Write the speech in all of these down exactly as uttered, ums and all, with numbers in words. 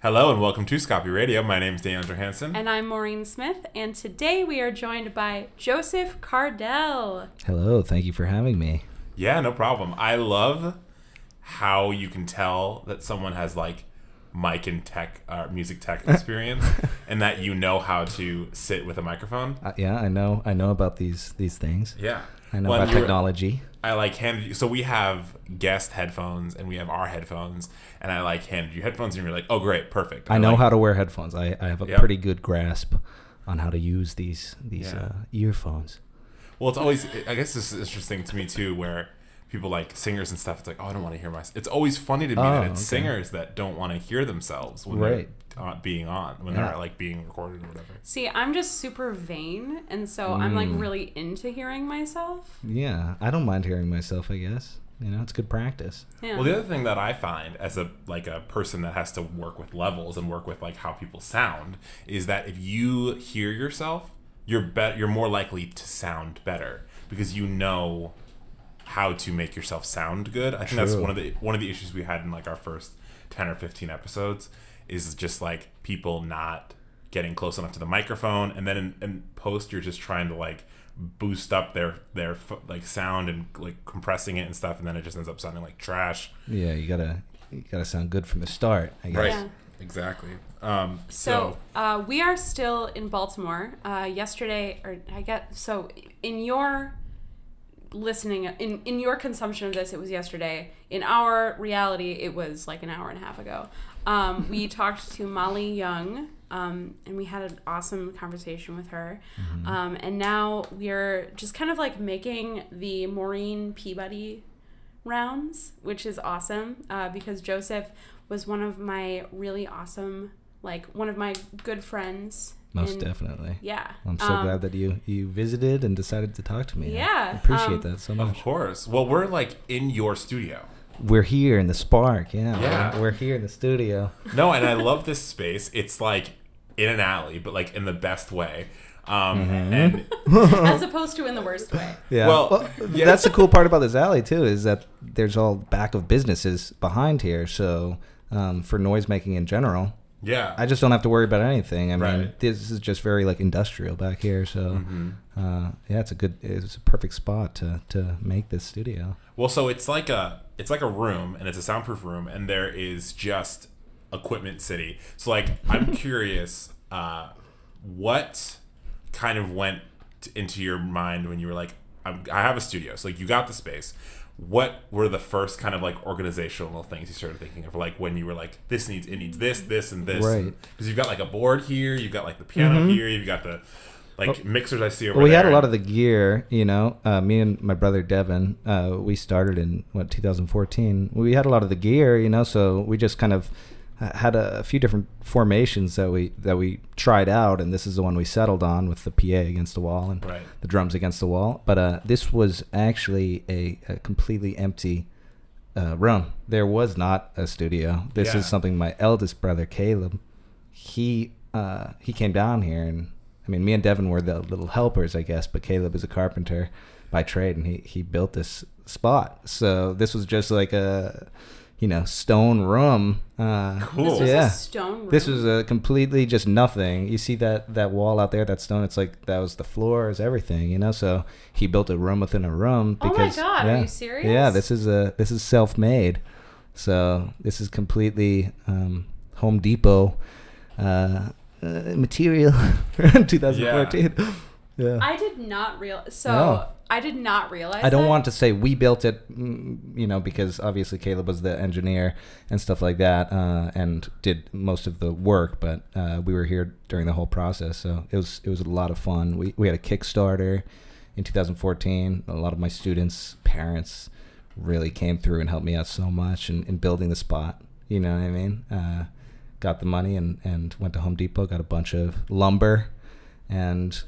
Hello and welcome to Scopy Radio. My name is Daniel Johansson. And I'm Maureen Smith, and today we are joined by Joseph Cardell. Hello, thank you for having me. Yeah, no problem. I love how you can tell that someone has like mic and tech, uh, music tech experience, and that you know how to sit with a microphone. Uh, yeah, I know. I know about these these things. Yeah, I know well, about technology. I like handed you. So we have guest headphones and we have our headphones, and I like handed you headphones, and you're like, "Oh, great, perfect." I, I know like, how to wear headphones. I, I have a yep. pretty good grasp on how to use these these yeah. uh, earphones. Well, it's always. I guess this is interesting to me too, where people like singers and stuff. It's like, oh, I don't want to hear myself. It's always funny to me oh, that it's okay. singers that don't want to hear themselves when right. they're uh, being on, when yeah. they're like being recorded or whatever. See, I'm just super vain, and so mm. I'm like really into hearing myself. Yeah, I don't mind hearing myself, I guess. You know, it's good practice. Yeah. Well, the other thing that I find as a like a person that has to work with levels and work with like how people sound is that if you hear yourself, you're bet you're more likely to sound better because you know how to make yourself sound good. I think True. that's one of the one of the issues we had in like our first ten or fifteen episodes is just like people not getting close enough to the microphone, and then in, in post you're just trying to like boost up their their like sound and like compressing it and stuff, and then it just ends up sounding like trash. Yeah, you gotta you gotta sound good from the start, I guess. Right. Yeah. Exactly. Um, so so uh, we are still in Baltimore. Uh, yesterday, or I get so in your listening in in your consumption of this, it was yesterday. In our reality, it was like an hour and a half ago. Um, we talked to Molly Young, um, and we had an awesome conversation with her. Mm-hmm. Um, and now we're just kind of like making the Maureen Peabody rounds, which is awesome uh, because Joseph was one of my really awesome, like one of my good friends. Most and, definitely. Yeah. I'm so um, glad that you, you visited and decided to talk to me. Yeah. I appreciate um, that so much. Of course. Well, we're like in your studio. We're here in the Spark, yeah. Yeah. We're, we're here in the studio. No, and I love this space. It's like in an alley, but like in the best way. Um, mm-hmm. and as opposed to in the worst way. Yeah. Well, well yeah. that's the cool part about this alley too, is that there's all back of businesses behind here. So um, for noise making in general, yeah, I just don't have to worry about anything. I right. mean, this is just very like industrial back here. So mm-hmm. uh, yeah, it's a good, it's a perfect spot to to make this studio. Well, so it's like a it's like a room, and it's a soundproof room, and there is just equipment city. So like, I'm curious, uh, what kind of went t- into your mind when you were like, I'm, I have a studio. So like, you got the space. What were the first kind of like organizational things you started thinking of? Like when you were like, this needs it needs this, this, and this. Right. Because you've got like a board here, you've got like the piano mm-hmm. here, you've got the like well, mixers I see over well, we there. had a lot of the gear, you know. Uh, me and my brother Devin, uh, we started in what two thousand fourteen. We had a lot of the gear, you know, so we just kind of had a, a few different formations that we that we tried out, and this is the one we settled on with the P A against the wall and right. the drums against the wall. But uh, this was actually a, a completely empty uh, room. There was not a studio. This yeah. is something my eldest brother Caleb, he uh, he came down here, and I mean, me and Devin were the little helpers, I guess, but Caleb is a carpenter by trade, and he, he built this spot. So this was just like a, you know, stone room. Uh, cool. This was yeah. a stone room. This was a completely just nothing. You see that, that wall out there, that stone, it's like that was the floor, is everything, you know? So he built a room within a room. Because, oh my God, yeah, are you serious? Yeah, this is a this is self-made. So this is completely um, Home Depot uh, uh, material in twenty fourteen. Yeah. yeah. I did not realize. So No. I did not realize. I don't that. want to say we built it, you know, because obviously Caleb was the engineer and stuff like that, uh, and did most of the work. But uh, we were here during the whole process, so it was it was a lot of fun. We we had a Kickstarter in two thousand fourteen. A lot of my students' parents really came through and helped me out so much in, in building the spot. You know what I mean? Uh, got the money and, and went to Home Depot, got a bunch of lumber and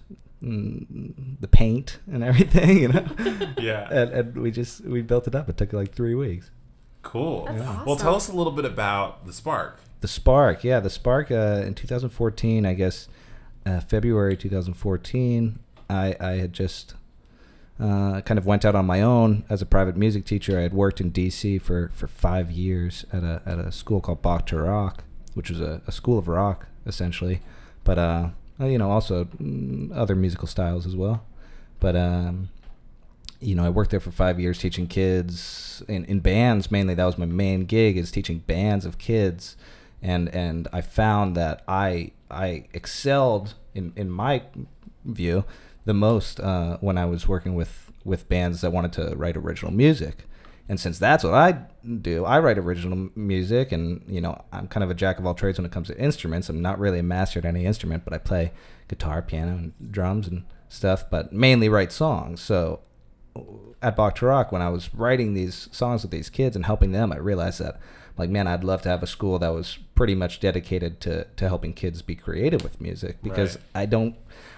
mm, the paint and everything, you know? Yeah. and, and we just, we built it up. It took like three weeks. Cool. That's awesome. Well, tell us a little bit about the Spark. The Spark, yeah, the Spark uh, in two thousand fourteen, I guess, uh, February two thousand fourteen, I, I had just uh, kind of went out on my own as a private music teacher. I had worked in D C for, for five years at a at a school called Bach to Rock, which was a, a school of rock essentially, but uh, you know, also mm, other musical styles as well. But um, you know, I worked there for five years teaching kids in, in bands mainly. That was my main gig, is teaching bands of kids, and and I found that I I excelled in in my view the most uh, when I was working with with bands that wanted to write original music. And since that's what I do, I write original music, and you know, I'm kind of a jack of all trades when it comes to instruments. I'm not really a master at any instrument, but I play guitar, piano, and drums and stuff, but mainly write songs. So at Bach to Rock, when I was writing these songs with these kids and helping them, I realized that, like, man, I'd love to have a school that was pretty much dedicated to, to helping kids be creative with music, because Right. I don't,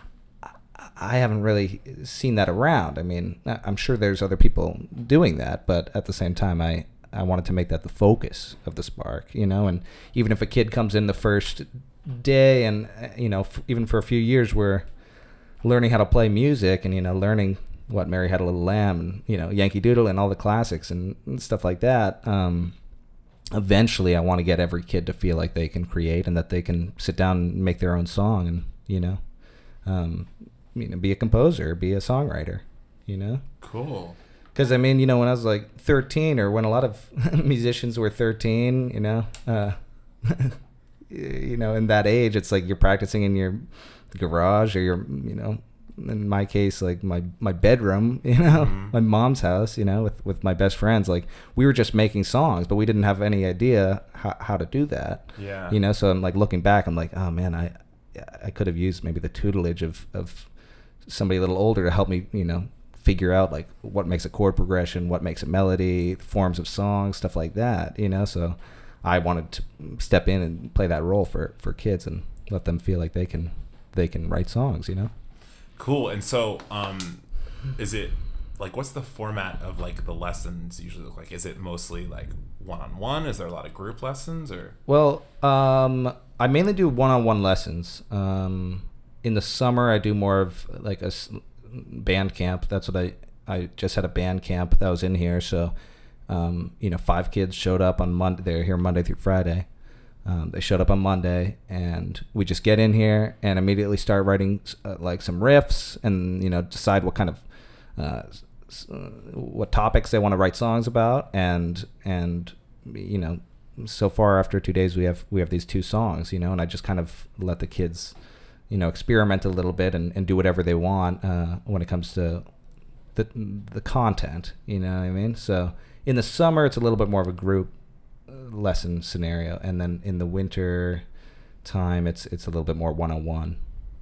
I haven't really seen that around. I mean, I'm sure there's other people doing that, but at the same time, I, I wanted to make that the focus of the Spark, you know, and even if a kid comes in the first day and, you know, f- even for a few years, we're learning how to play music and, you know, learning what Mary Had a Little Lamb and, you know, Yankee Doodle and all the classics and, and stuff like that. Um, eventually, I want to get every kid to feel like they can create and that they can sit down and make their own song and, you know, um, you know, be a composer, be a songwriter, you know? Cool. Because, I mean, you know, when I was like thirteen, or when a lot of musicians were thirteen, you know, uh, you know, in that age, it's like you're practicing in your garage or your, you know, in my case, like my, my bedroom, you know, Mm-hmm. my mom's house, you know, with, with my best friends. Like, we were just making songs, but we didn't have any idea how, how to do that. Yeah. You know, so I'm like looking back, I'm like, oh man, I I could have used maybe the tutelage of, of somebody a little older to help me, you know, figure out like what makes a chord progression, what makes a melody, forms of songs, stuff like that, you know. So I wanted to step in and play that role for, for kids and let them feel like they can they can write songs, you know. Cool. And so, um, is it like, what's the format of like the lessons usually look like? Is it mostly like one-on-one? Is there a lot of group lessons, or? Well, um, I mainly do one-on-one lessons. Um, in the summer, I do more of like a s- band camp. That's what I, I just had a band camp that was in here. So, um, you know, five kids showed up on Monday. They're here Monday through Friday. Um, they showed up on Monday, and we just get in here and immediately start writing uh, like some riffs, and you know, decide what kind of uh, s- uh, what topics they want to write songs about, and and you know, so far after two days we have we have these two songs, you know, and I just kind of let the kids, you know, experiment a little bit and, and do whatever they want uh, when it comes to the the content, you know what I mean? So in the summer it's a little bit more of a group lesson scenario, and then in the winter time it's it's a little bit more one-on-one.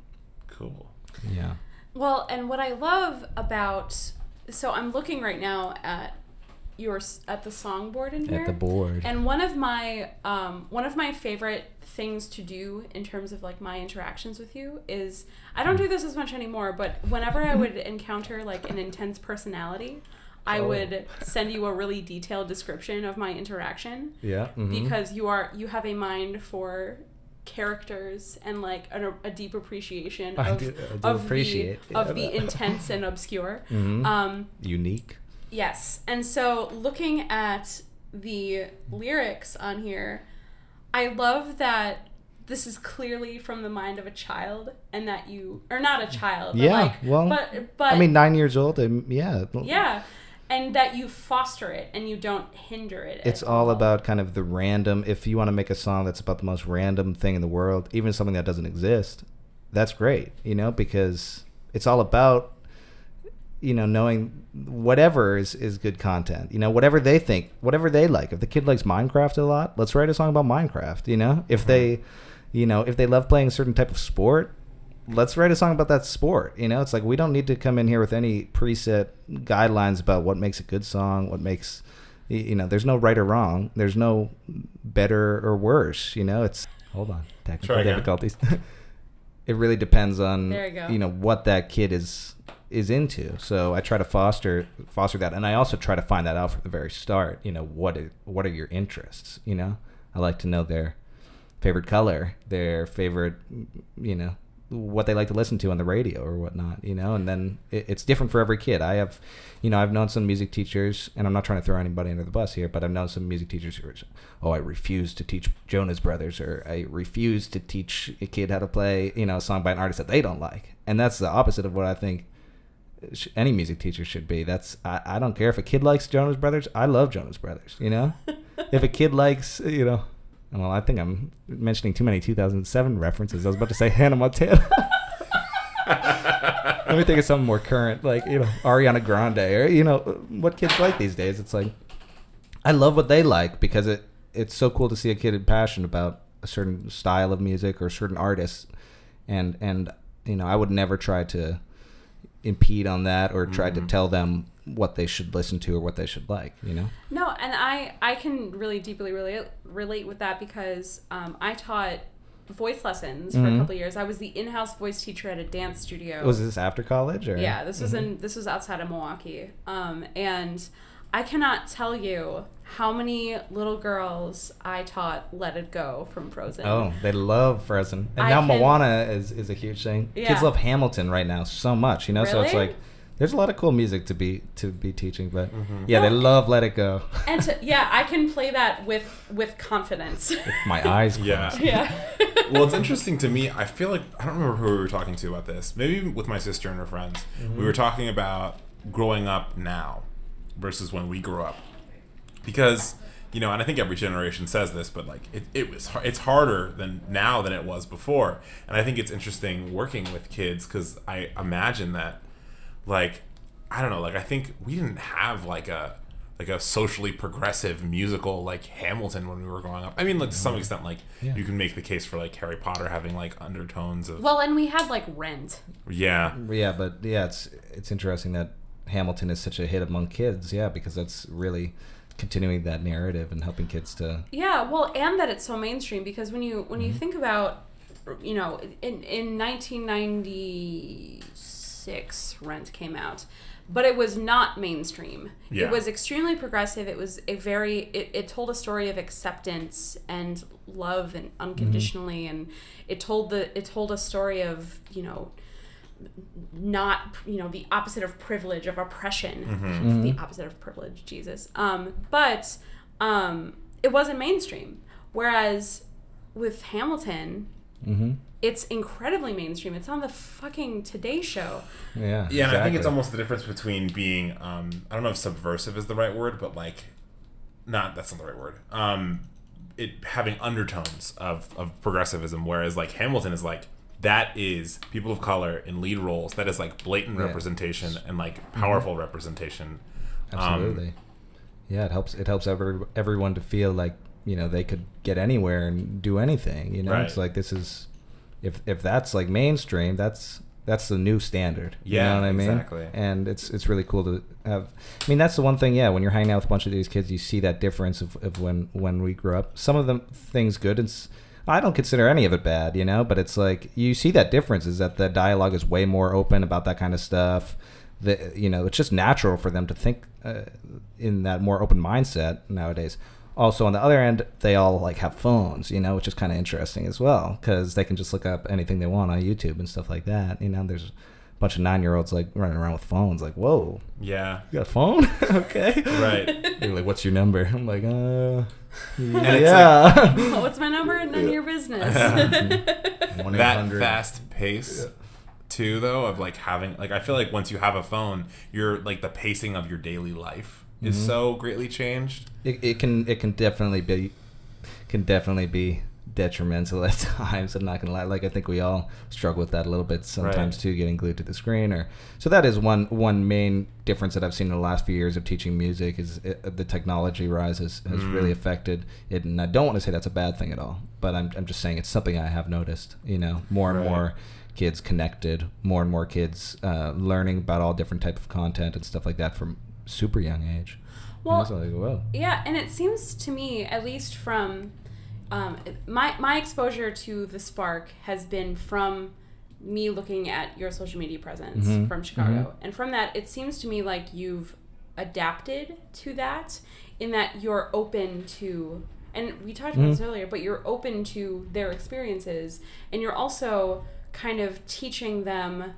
Cool. Yeah. Well, and what I love about, so I'm looking right now at your at the songboard in here. At the board. And one of my um, one of my favorite things to do in terms of like my interactions with you is, I don't do this as much anymore, but whenever I would encounter like an intense personality, I Oh. would send you a really detailed description of my interaction, Yeah. mhm. because you are you have a mind for characters and like a, a deep appreciation I of do- I do of appreciate, the of yeah, the that. intense and obscure. Mhm. Um, Unique. Yes. And so looking at the lyrics on here, I love that this is clearly from the mind of a child, and that you, or not a child, but Yeah, like, well, but, but, I mean, nine years old, and yeah. yeah. And that you foster it and you don't hinder it. It's at all about kind of the random. If you want to make a song that's about the most random thing in the world, even something that doesn't exist, that's great, you know, because it's all about, you know, knowing whatever is, is good content, you know, whatever they think, whatever they like. If the kid likes Minecraft a lot, let's write a song about Minecraft, you know. If they, you know, if they love playing a certain type of sport, let's write a song about that sport. You know, it's like we don't need to come in here with any preset guidelines about what makes a good song, what makes, you know, there's no right or wrong. There's no better or worse. You know, it's, hold on, technical Try again. difficulties. It really depends on, There you go. you know, what that kid is is into. So I try to foster foster that, and I also try to find that out from the very start. You know, what is, what are your interests? You know, I like to know their favorite color, their favorite, you know, what they like to listen to on the radio or whatnot, you know, and then it, it's different for every kid. I have, you know, I've known some music teachers, and I'm not trying to throw anybody under the bus here, but I've known some music teachers who are, oh, I refuse to teach Jonas Brothers, or I refuse to teach a kid how to play, you know, a song by an artist that they don't like. And that's the opposite of what I think any music teacher should be. That's, I, I don't care if a kid likes Jonas Brothers. I love Jonas Brothers, you know? If a kid likes, you know, well, I think I'm mentioning too many two thousand seven references. I was about to say Hannah Montana. Let me think of something more current, like, you know, Ariana Grande, or, you know, what kids like these days. It's like, I love what they like, because it it's so cool to see a kid passionate about a certain style of music or certain artists. And, and you know, I would never try to impede on that or try mm-hmm. to tell them what they should listen to or what they should like, you know? No, and I, I can really deeply relate relate with that, because um, I taught voice lessons for mm-hmm. a couple of years. I was the in-house voice teacher at a dance studio. Was this after college? Or? Yeah, this was mm-hmm. in this was outside of Milwaukee. Um, and I cannot tell you how many little girls I taught Let It Go from Frozen. Oh, they love Frozen. And I now can, Moana is, is a huge thing. Yeah. Kids love Hamilton right now so much, you know? Really? So it's like, there's a lot of cool music to be to be teaching, but mm-hmm. yeah, no. they love Let It Go. And to, yeah, I can play that with with confidence. With my eyes closed. Yeah. Yeah. Well, it's interesting to me. I feel like, I don't remember who we were talking to about this. Maybe with my sister and her friends. Mm-hmm. We were talking about growing up now versus when we grew up. Because, you know, and I think every generation says this, but like it, it was it's harder than now than it was before. And I think it's interesting working with kids, because I imagine that, like, I don't know, like I think we didn't have like a like a socially progressive musical like Hamilton when we were growing up. I mean, like to some extent, like yeah. you can make the case for like Harry Potter having like undertones of Well, and we had like Rent. yeah Yeah, but yeah, it's it's interesting that Hamilton is such a hit among kids. Yeah, because that's really continuing that narrative and helping kids to Yeah, well, and that it's so mainstream, because when you when mm-hmm. you think about, you know, in in nineteen ninety-six Rent came out, but it was not mainstream. Yeah. It was extremely progressive. It was a very it, it told a story of acceptance and love and unconditionally, mm-hmm. and it told the it told a story of, you know, not, you know, the opposite of privilege, of oppression. Mm-hmm. Mm-hmm. The opposite of privilege, Jesus. Um, but um, it wasn't mainstream. Whereas with Hamilton, mm-hmm. it's incredibly mainstream. It's on the fucking Today Show. Yeah. Yeah, exactly. and I think it's almost the difference between being, um, I don't know if subversive is the right word, but like, not, that's not the right word. Um, it having undertones of, of progressivism, whereas like Hamilton is like, that is people of color in lead roles. That is like blatant yeah. representation and like powerful mm-hmm. representation. Absolutely. Um, yeah, it helps. It helps every, everyone to feel like, you know, they could get anywhere and do anything. You know, right. It's like, this is, if if that's like mainstream, that's that's the new standard. You yeah, know what I mean? Exactly. And it's it's really cool to have. I mean, that's the one thing. Yeah, when you're hanging out with a bunch of these kids, you see that difference of, of when when we grew up. Some of them things good, and I don't consider any of it bad, you know. But it's like you see that difference is that the dialogue is way more open about that kind of stuff. That, you know, it's just natural for them to think uh, in that more open mindset nowadays. Also, on the other end, they all like have phones, you know, which is kind of interesting as well, because they can just look up anything they want on YouTube and stuff like that. You know, there's a bunch of nine-year-olds like running around with phones, like, whoa, yeah, you got a phone? Okay, right. They're like, what's your number? I'm like, uh, and yeah. Like, oh, what's my number? None of your business. That fast pace. Yeah. Too, though, of like having, like, I feel like once you have a phone, you're like the pacing of your daily life is mm-hmm. so greatly changed. It, it can it can definitely be can definitely be detrimental at times. I'm not gonna lie. Like, I think we all struggle with that a little bit sometimes right. too, getting glued to the screen. Or so that is one one main difference that I've seen in the last few years of teaching music is it, the technology rise has, has mm. really affected it. And I don't want to say that's a bad thing at all, but I'm I'm just saying it's something I have noticed. You know, more and right. more kids connected, more and more kids uh, learning about all different types of content and stuff like that from super young age. Well, like, whoa. Yeah, and it seems to me, at least from um, my my exposure to the Spark has been from me looking at your social media presence mm-hmm. from Chicago, mm-hmm. and from that, it seems to me like you've adapted to that, in that you're open to, and we talked about mm-hmm. this earlier, but you're open to their experiences, and you're also kind of teaching them,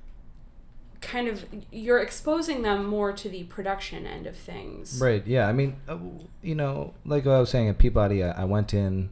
kind of, you're exposing them more to the production end of things. Right, yeah. I mean, uh, you know, like I was saying at Peabody, I, I went in,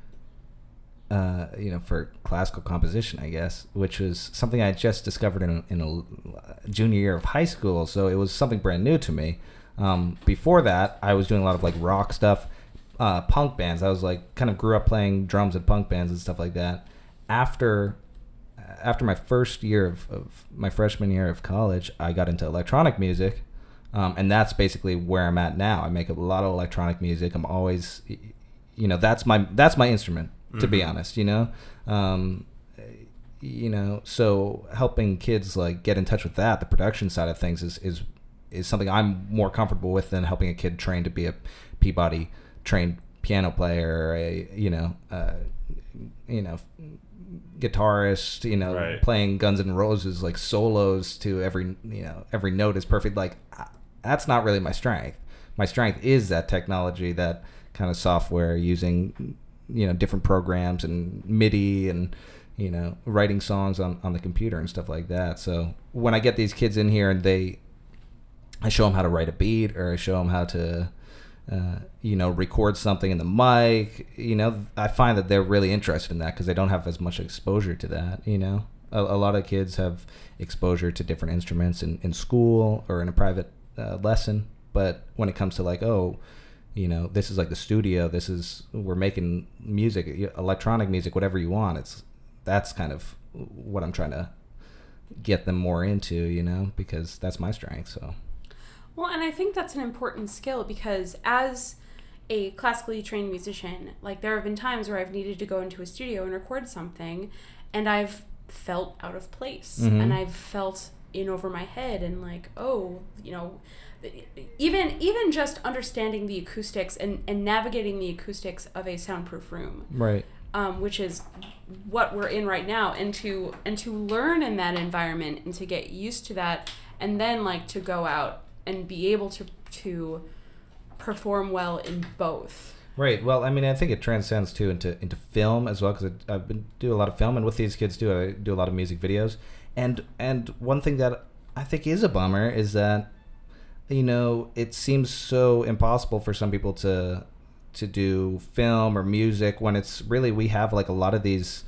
uh, you know, for classical composition, I guess, which was something I had just discovered in, in a junior year of high school, so it was something brand new to me. Um, before that, I was doing a lot of, like, rock stuff, uh, punk bands. I was, like, kind of grew up playing drums in punk bands and stuff like that. After... After my first year of, of my freshman year of college, I got into electronic music, um, and that's basically where I'm at now. I make a lot of electronic music. I'm always, you know, that's my that's my instrument, to mm-hmm. be honest. You know, um, you know, so helping kids like get in touch with that, the production side of things, is is is something I'm more comfortable with than helping a kid train to be a Peabody trained piano player, or a you know, uh, you know. guitarist, you know, right. playing Guns N' Roses like solos to every, you know, every note is perfect. Like, that's not really my strength. My strength is that technology, that kind of software, using, you know, different programs and MIDI and, you know, writing songs on, on the computer and stuff like that. So when I get these kids in here and they, I show them how to write a beat, or I show them how to, Uh, you know, record something in the mic, you know, I find that they're really interested in that because they don't have as much exposure to that, you know. A, a lot of kids have exposure to different instruments in, in school or in a private uh, lesson, but when it comes to like, oh, you know, this is like the studio, this is, we're making music, electronic music, whatever you want, it's, that's kind of what I'm trying to get them more into, you know, because that's my strength, so... Well, and I think that's an important skill because as a classically trained musician, like there have been times where I've needed to go into a studio and record something and I've felt out of place mm-hmm. and I've felt in over my head and like, oh, you know, even even just understanding the acoustics and, and navigating the acoustics of a soundproof room. Right. Um, which is what we're in right now, and to and to learn in that environment and to get used to that, and then like to go out and be able to to perform well in both. Right. Well, I mean, I think it transcends too into into film as well, because I've been do a lot of film, and with these kids too, I do a lot of music videos. And and one thing that I think is a bummer is that, you know, it seems so impossible for some people to to do film or music when it's really, we have like a lot of these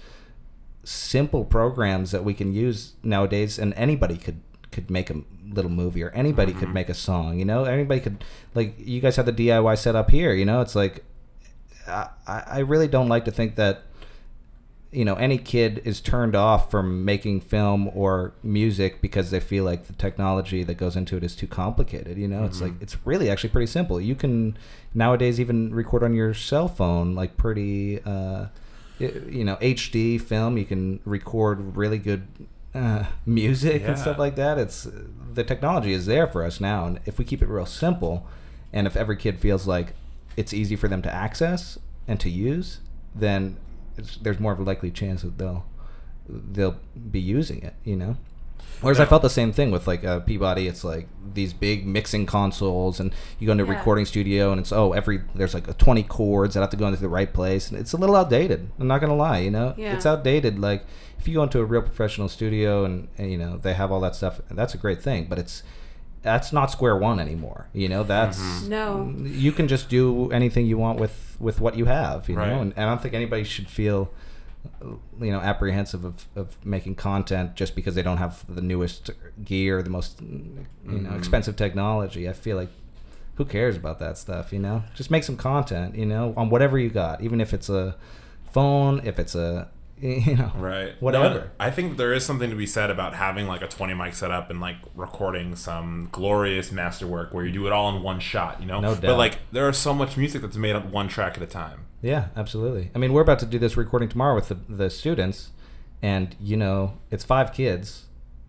simple programs that we can use nowadays, and anybody could could make a little movie, or anybody mm-hmm. could make a song, you know, anybody could, like, you guys have the D I Y set up here, you know, it's like, I, I really don't like to think that, you know, any kid is turned off from making film or music because they feel like the technology that goes into it is too complicated, you know, mm-hmm. it's like, it's really actually pretty simple. You can nowadays even record on your cell phone, like pretty, uh, you know, H D film, you can record really good Uh, music yeah. and stuff like that. It's the technology is there for us now, and if we keep it real simple, and if every kid feels like it's easy for them to access and to use, then it's, there's more of a likely chance that they'll they'll be using it, you know. Whereas yeah. I felt the same thing with like uh, Peabody. It's like these big mixing consoles, and you go into a yeah. recording studio, and it's oh every there's like twenty chords that have to go into the right place, and it's a little outdated. I'm not gonna lie, you know, yeah. it's outdated. Like if you go into a real professional studio and, and you know they have all that stuff, that's a great thing, but it's that's not square one anymore. You know, that's mm-hmm. no. You can just do anything you want with with what you have, you right. know, and, and I don't think anybody should feel, you know, apprehensive of, of making content just because they don't have the newest gear, the most, you know, mm-hmm. expensive technology. I feel like, who cares about that stuff, you know? Just make some content, you know, on whatever you got, even if it's a phone, if it's a, you know, right, whatever. No, I think there is something to be said about having like a twenty mic setup and like recording some glorious masterwork where you do it all in one shot, you know? No doubt. But like there is so much music that's made up one track at a time. Yeah, absolutely. I mean, we're about to do this recording tomorrow with the, the students, and, you know, it's five kids,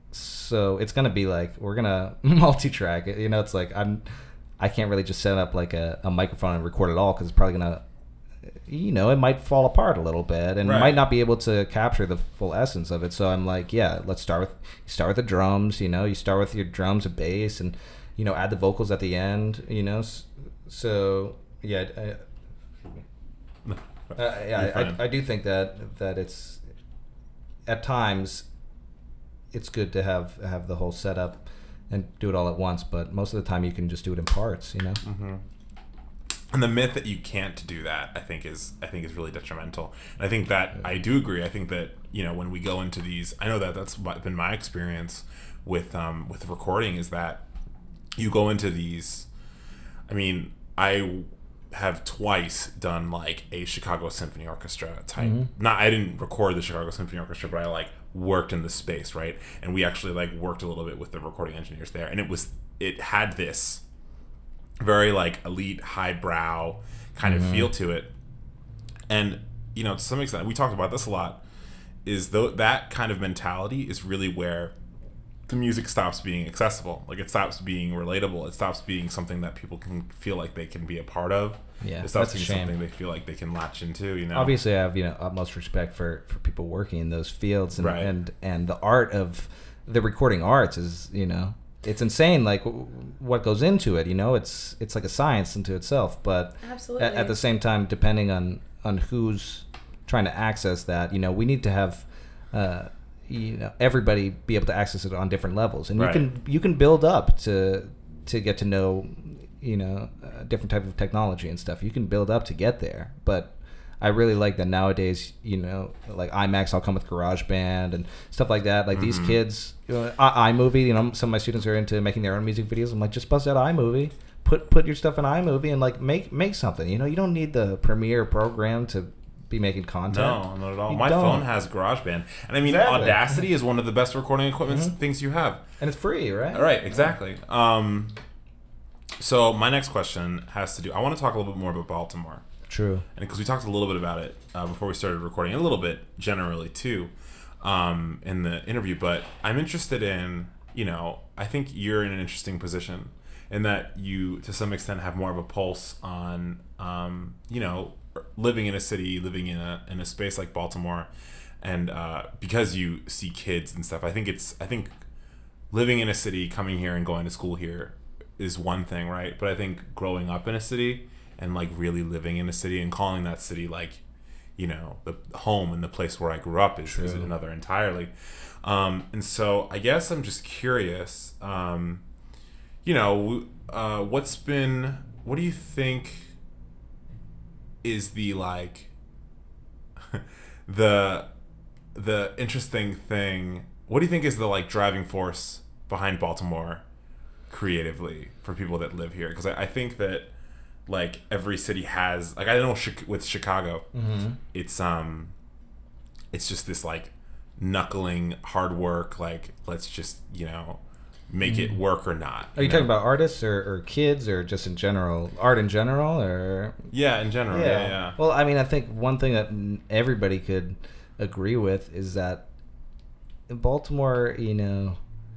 so it's going to be like, we're going to multi-track it. You know, it's like, I'm, I can't really just set up like a, a microphone and record it all, because it's probably going to, you know, it might fall apart a little bit, and right. might not be able to capture the full essence of it. So I'm like, yeah, let's start with, you start with the drums, you know, you start with your drums and bass, and, you know, add the vocals at the end, you know, so, yeah, I, Uh, yeah, I, I, I do think that that it's at times it's good to have have the whole setup and do it all at once, but most of the time you can just do it in parts, you know. Mm-hmm. And the myth that you can't do that, I think is I think is really detrimental. And I think that I do agree. I think that, you know, when we go into these, I know that that's been my experience with um, with recording, is that you go into these. I mean, I have twice done like a Chicago Symphony Orchestra type. Mm-hmm. Not I didn't record the Chicago Symphony Orchestra, but I like worked in the space, right? And we actually like worked a little bit with the recording engineers there, and it was it had this very like elite, highbrow kind mm-hmm. of feel to it. And, you know, to some extent, we talked about this a lot, is though that kind of mentality is really where the music stops being accessible. Like, it stops being relatable. It stops being something that people can feel like they can be a part of. Yeah, it stops being something they feel like they can latch into, you know? Obviously, I have, you know, utmost respect for, for people working in those fields. And, right. and, and the art of the recording arts is, you know, it's insane, like, what goes into it, you know? It's it's like a science into itself. But Absolutely. At, at the same time, depending on, on who's trying to access that, you know, we need to have... Uh, you know, everybody be able to access it on different levels, and right. you can you can build up to to get to know, you know, uh, different type of technology and stuff. You can build up to get there, but I really like that nowadays. You know, like IMAX, I'll come with GarageBand and stuff like that. Like mm-hmm. these kids, you know, I- iMovie. You know, some of my students are into making their own music videos. I'm like, just bust out iMovie, put put your stuff in iMovie, and like make make something. You know, you don't need the Premiere program to be making content. No, not at all. You My don't. phone has GarageBand, and I mean, Exactly. Audacity is one of the best recording equipment Mm-hmm. things you have, and it's free, right? All right, exactly. Um, so my next question has to do. I want to talk a little bit more about Baltimore. True. And because we talked a little bit about it uh, before we started recording, a little bit generally too, um, in the interview. But I'm interested in, you know, I think you're in an interesting position in that you, to some extent, have more of a pulse on, um, you know, living in a city, living in a in a space like Baltimore, and uh, because you see kids and stuff. I think it's I think living in a city, coming here and going to school here is one thing, right? But I think growing up in a city and like really living in a city and calling that city like, you know, the home and the place where I grew up is, is another entirely. Um, and so I guess I'm just curious, um, you know, uh, what's been, what do you think is the like the the interesting thing? What do you think is the like driving force behind Baltimore creatively for people that live here? Because I, I think that like every city has, like, I know with Chicago, mm-hmm. it's um it's just this like knuckling hard work, like let's just, you know, make it work or not. Are you, you know? talking about artists or, or kids or just in general? Art in general, or yeah, in general. Yeah. yeah, yeah. Well, I mean, I think one thing that everybody could agree with is that in Baltimore, you know,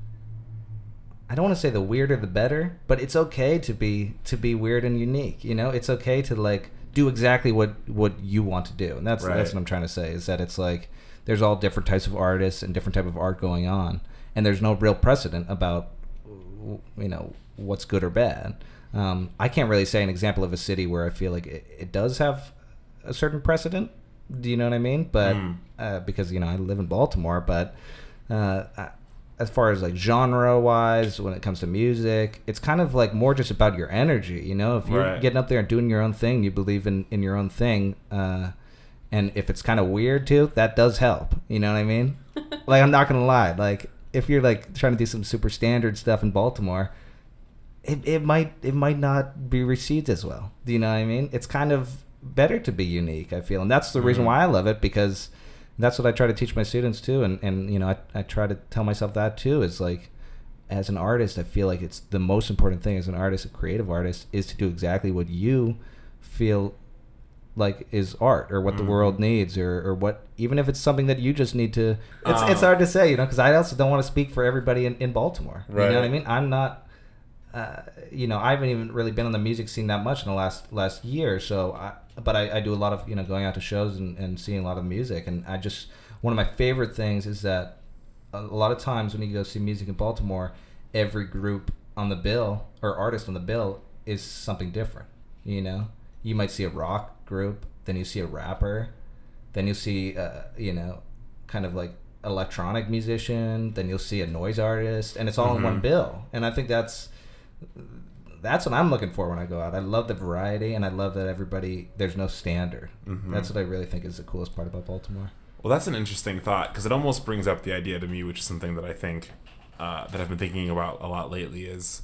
I don't want to say the weirder the better, but it's okay to be to be weird and unique. You know, it's okay to like do exactly what, what you want to do, and that's right. that's what I'm trying to say. Is that it's like there's all different types of artists and different type of art going on. And there's no real precedent about, you know, what's good or bad. Um, I can't really say an example of a city where I feel like it, it does have a certain precedent. Do you know what I mean? But mm. uh, because, you know, I live in Baltimore, but uh, as far as like genre wise, when it comes to music, it's kind of like more just about your energy. You know, if you're right. getting up there and doing your own thing, you believe in, in your own thing. Uh, and if it's kind of weird too, that does help. You know what I mean? Like, I'm not going to lie. Like, if you're like trying to do some super standard stuff in Baltimore, it, it might it might not be received as well. Do you know what I mean? It's kind of better to be unique, I feel, and that's the mm-hmm. reason why I love it, because that's what I try to teach my students too, and and you know I I try to tell myself that too. Is like, as an artist, I feel like it's the most important thing as an artist, a creative artist, is to do exactly what you feel like is art, or what mm-hmm. the world needs, or, or what, even if it's something that you just need to, it's um, it's hard to say, you know, because I also don't want to speak for everybody in, in Baltimore. Right. You know what I mean? I'm not, uh, you know, I haven't even really been on the music scene that much in the last last year, so, I, but I, I do a lot of, you know, going out to shows and, and seeing a lot of music, and I just, one of my favorite things is that a lot of times when you go see music in Baltimore, every group on the bill, or artist on the bill, is something different, you know? You might see a rock group, then you see a rapper, then you see, uh, you know, kind of like electronic musician, then you'll see a noise artist, and it's all Mm-hmm. in one bill. And I think that's that's what I'm looking for when I go out. I love the variety, and I love that everybody, there's no standard. Mm-hmm. That's what I really think is the coolest part about Baltimore. Well, that's an interesting thought because it almost brings up the idea to me, which is something that I think uh, that I've been thinking about a lot lately, is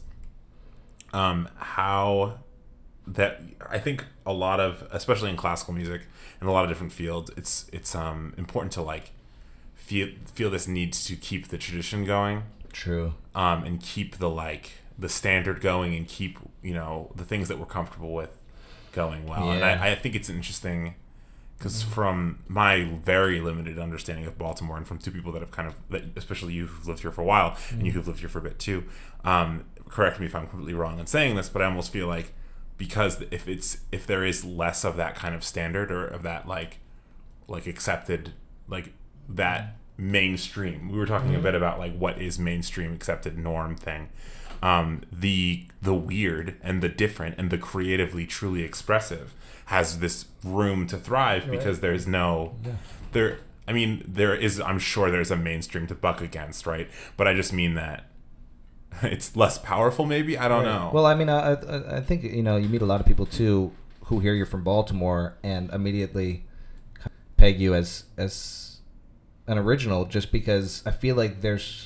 um, how that I think a lot of, especially in classical music and a lot of different fields, it's it's um, important to like feel feel this need to keep the tradition going, True. um, and keep the like the standard going, and keep, you know, the things that we're comfortable with going well. And Yeah. I, I think it's interesting. Because from my very limited understanding of Baltimore, and from two people that have kind of, that especially you who've lived here for a while, mm-hmm. and you who've lived here for a bit too, um, correct me if I'm completely wrong in saying this, but I almost feel like because if it's if there is less of that kind of standard or of that like like accepted like that mainstream, we were talking mm-hmm. a bit about like what is mainstream accepted norm thing. Um, the the weird and the different and the creatively truly expressive has this room to thrive right. because there's no yeah. there I mean there is I'm sure there's a mainstream to buck against, right? But I just mean that it's less powerful maybe. I don't right. know. Well, I mean I, I I think, you know, you meet a lot of people too who hear you're from Baltimore and immediately peg you as as an original just because I feel like there's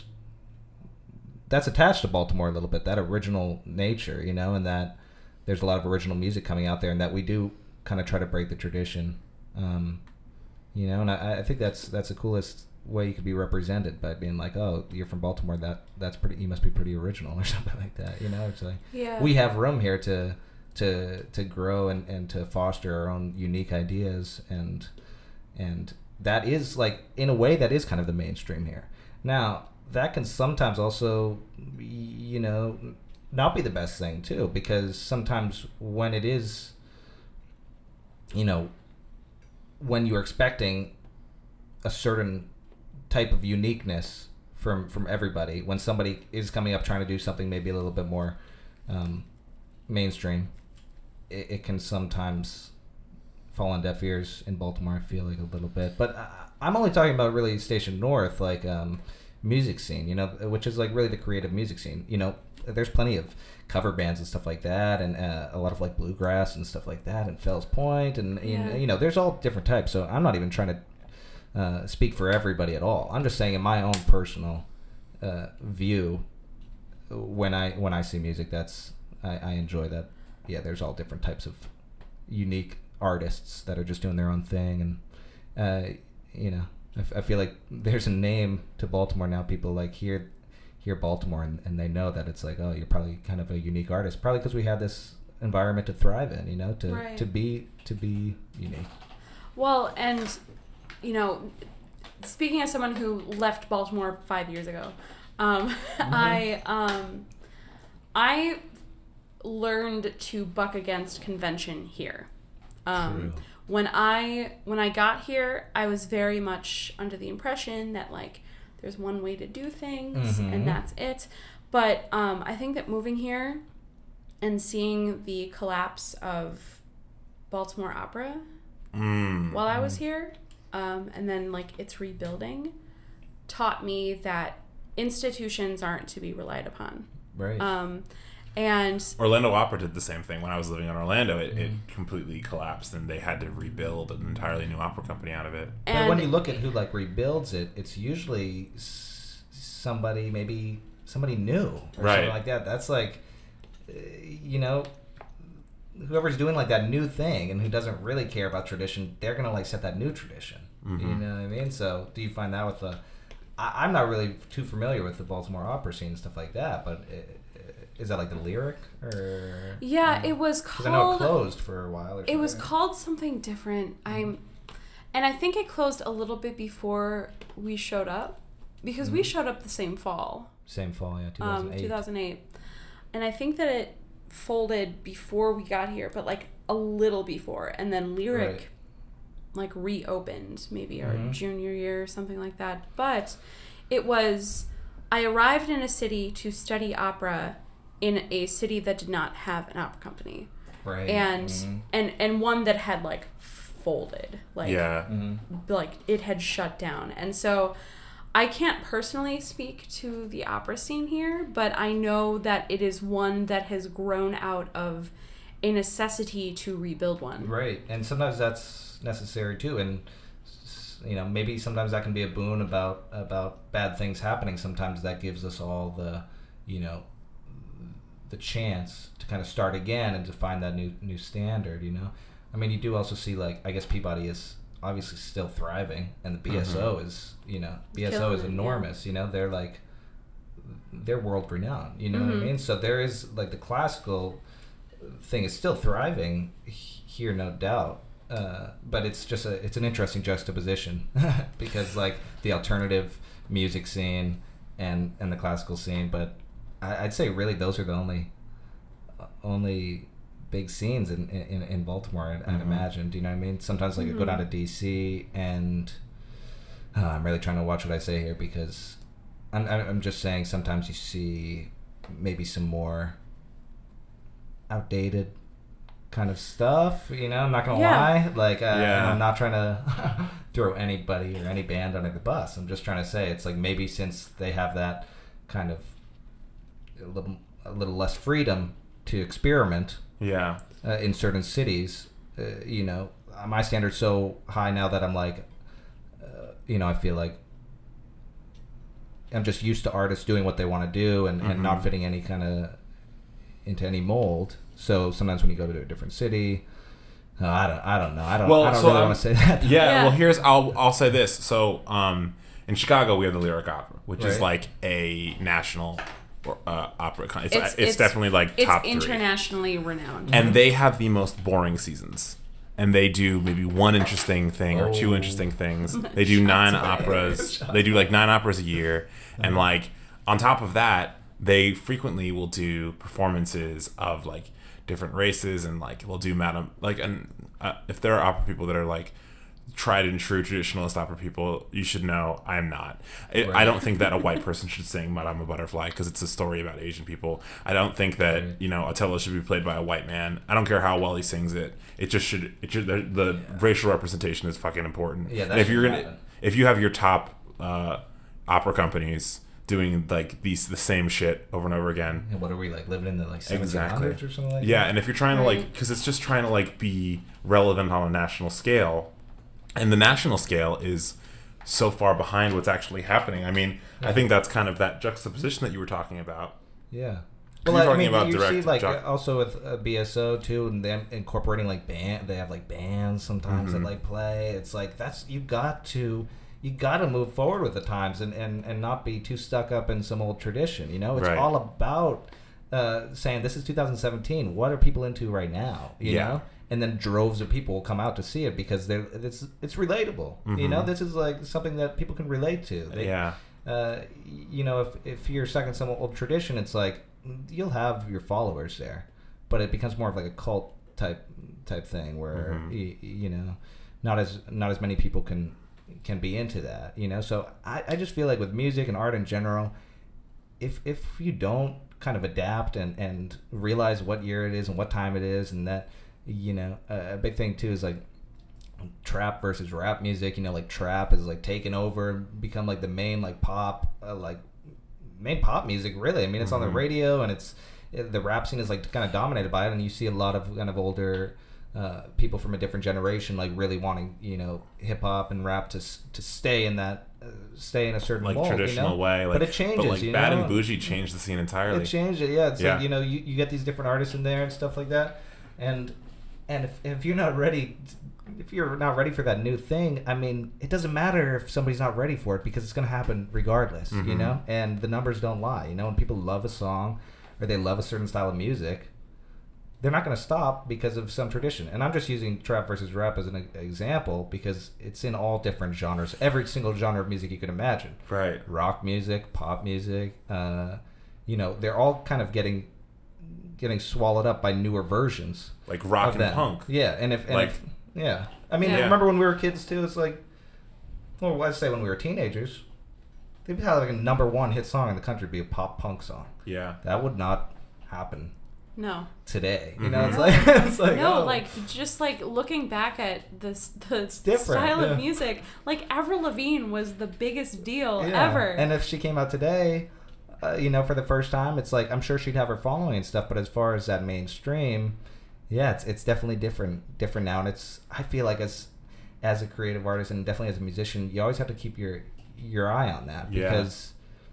that's attached to Baltimore a little bit, that original nature, you know, and that there's a lot of original music coming out there, and that we do kind of try to break the tradition, um, you know, and I, I think that's that's the coolest way you could be represented by being like, oh, you're from Baltimore, that that's pretty, you must be pretty original or something like that, you know. It's like yeah. we have room here to to to grow and, and to foster our own unique ideas, and and that is like, in a way, that is kind of the mainstream here. Now that can sometimes also, you know, not be the best thing too, because sometimes when it is, you know, when you're expecting a certain type of uniqueness from from everybody, when somebody is coming up trying to do something maybe a little bit more um, mainstream, it, it can sometimes fall on deaf ears in Baltimore, I feel like, a little bit. But I, I'm only talking about really Station North, like um, music scene, you know, which is like really the creative music scene. You know, there's plenty of cover bands and stuff like that, and uh, a lot of like bluegrass and stuff like that, and Fells Point, and yeah. you know, there's all different types. So I'm not even trying to uh, speak for everybody at all. I'm just saying, in my own personal uh, view, when I when I see music, that's I, I enjoy that. Yeah, there's all different types of unique artists that are just doing their own thing, and uh, you know, I, f- I feel like there's a name to Baltimore now. People like hear hear Baltimore and, and they know that it's like, oh, you're probably kind of a unique artist, probably because we have this environment to thrive in, you know, to right. to be to be unique. Well, and you know, speaking as someone who left Baltimore five years ago, um, mm-hmm. I um, I learned to buck against convention here. Um, True. When I when I got here, I was very much under the impression that like there's one way to do things mm-hmm. and that's it. But um, I think that moving here and seeing the collapse of Baltimore Opera mm. while I was here, um, and then like its rebuilding, taught me that institutions aren't to be relied upon. Right. Um, and Orlando Opera did the same thing when I was living in Orlando. It, mm. it completely collapsed, and they had to rebuild an entirely new opera company out of it. But when you look at who like rebuilds it, it's usually s- somebody maybe somebody new or right. something like that. That's like, uh, you know, whoever's doing like that new thing and who doesn't really care about tradition, they're gonna like set that new tradition. Mm-hmm. You know what I mean? So do you find that with the? I, I'm not really too familiar with the Baltimore opera scene and stuff like that, but. It, Is that like the Lyric or? Yeah, um, it was called. I know it closed for a while. Or it was called something different. I'm, and I think it closed a little bit before we showed up, because mm-hmm. we showed up the same fall. Same fall, yeah, two thousand eight. Um, two thousand eight, and I think that it folded before we got here, but like a little before, and then Lyric, right. like reopened maybe our mm-hmm. junior year or something like that. But it was, I arrived in a city to study opera. In a city that did not have an opera company, right, and mm-hmm. and and one that had like folded, like yeah, mm-hmm. like it had shut down, and so I can't personally speak to the opera scene here, but I know that it is one that has grown out of a necessity to rebuild one. Right, and sometimes that's necessary too, and you know, maybe sometimes that can be a boon about about bad things happening. Sometimes that gives us all the, you know, the chance to kind of start again and to find that new new standard. You know, I mean, you do also see, like, I guess Peabody is obviously still thriving, and the B S O mm-hmm. is, you know, B S O Killing is it, enormous. Yeah. You know, they're like, they're world renowned. You know mm-hmm. what I mean? So there is, like, the classical thing is still thriving here, no doubt. Uh, but it's just a it's an interesting juxtaposition because, like, the alternative music scene and and the classical scene. But I, I'd say really those are the only only big scenes in in, in Baltimore. I'd, mm-hmm. I'd imagine. Do you know what I mean? Sometimes, like, mm-hmm. I go down to D C and uh, I'm really trying to watch what I say here because I'm I'm just saying sometimes you see maybe some more outdated kind of stuff, you know. I'm not gonna yeah. lie, like uh, yeah. and I'm not trying to throw anybody or any band under the bus. I'm just trying to say it's like maybe since they have that kind of a little, a little less freedom to experiment, yeah, uh, in certain cities, uh, you know, my standard's so high now that I'm like, uh, you know, I feel like I'm just used to artists doing what they want to do and, mm-hmm. and not fitting any kind of into any mold. So sometimes when you go to a different city, uh, I don't, I don't know, I don't, well, I don't so really I'm, want to say that. Yeah, yeah, well, here's, I'll, I'll say this. So, um, in Chicago, we have the Lyric Opera, which right. is like a national uh, opera. Con- it's, it's, it's, it's definitely like it's top three. It's internationally renowned, and mm-hmm. they have the most boring seasons. And they do maybe one interesting thing or oh. two interesting things. They do nine operas. They do like nine operas a year, and mm-hmm. like on top of that, they frequently will do performances of like different races, and like they'll do madam like and uh, if there are opera people that are like tried and true traditionalist opera people, you should know I am not. It, right. I don't think that a white person should sing Madame Butterfly because it's a story about Asian people. I don't think that right. you know Othello should be played by a white man. I don't care how well he sings it. It just should. It should the, the yeah. racial representation is fucking important. Yeah, and if you're gonna happen. if you have your top uh, opera companies doing like these the same shit over and over again. And what are we like living in the like seventeen hundreds exactly. or something like yeah, that? And if you're trying right. to like, because it's just trying to like be relevant on a national scale, and the national scale is so far behind what's actually happening. I mean, yeah. I think that's kind of that juxtaposition that you were talking about. Yeah. Well, I talking mean, about you direct see, like, jo- also with uh, B S O too, and them incorporating like band. They have like bands sometimes mm-hmm. that like play. It's like that's you got to. You got to move forward with the times and, and, and not be too stuck up in some old tradition. You know, it's right. all about uh, saying this is two thousand seventeen. What are people into right now? You yeah. know, and then droves of people will come out to see it because they're it's it's relatable. Mm-hmm. You know, this is like something that people can relate to. They, yeah. Uh, you know, if if you're stuck in some old tradition, it's like you'll have your followers there, but it becomes more of like a cult type type thing where mm-hmm. you, you know, not as not as many people can. can be into that, you know. So I, I just feel like with music and art in general, if if you don't kind of adapt and, and realize what year it is and what time it is, and that, you know, uh, a big thing too is like trap versus rap music. You know, like trap is like taken over, become like the main like pop, uh, like main pop music. Really, I mean, it's mm-hmm. on the radio, and it's the rap scene is like kind of dominated by it, and you see a lot of kind of older. Uh, people from a different generation like really wanting, you know, hip hop and rap to to stay in that uh, stay in a certain like mold, traditional you know? way. Like, but it changes. But like you Bad know? and Bougie changed the scene entirely. It changed it, yeah. It's yeah. like, you know, you, you get these different artists in there and stuff like that, and and if if you're not ready, if you're not ready for that new thing, I mean, it doesn't matter if somebody's not ready for it because it's going to happen regardless, mm-hmm. you know. And the numbers don't lie, you know. When people love a song or they love a certain style of music, they're not going to stop because of some tradition. And I'm just using trap versus rap as an example because it's in all different genres, every single genre of music you could imagine. Right. Rock music, pop music, uh, you know, they're all kind of getting getting swallowed up by newer versions. Like rock and punk. Yeah, and if, and like, if yeah. I mean, yeah. remember when we were kids too, it's like, well, let's say when we were teenagers, they'd have like a number one hit song in the country be a pop punk song. Yeah. That would not happen No. today. You Mhm. know, it's No. like it's like no, oh. like just like looking back at this the different, style yeah. of music, like Avril Lavigne was the biggest deal Yeah. ever. And if she came out today, uh, you know, for the first time, it's like I'm sure she'd have her following and stuff. But as far as that mainstream, yeah, it's it's definitely different different now. And it's I feel like as as a creative artist and definitely as a musician, you always have to keep your your eye on that Yeah. because.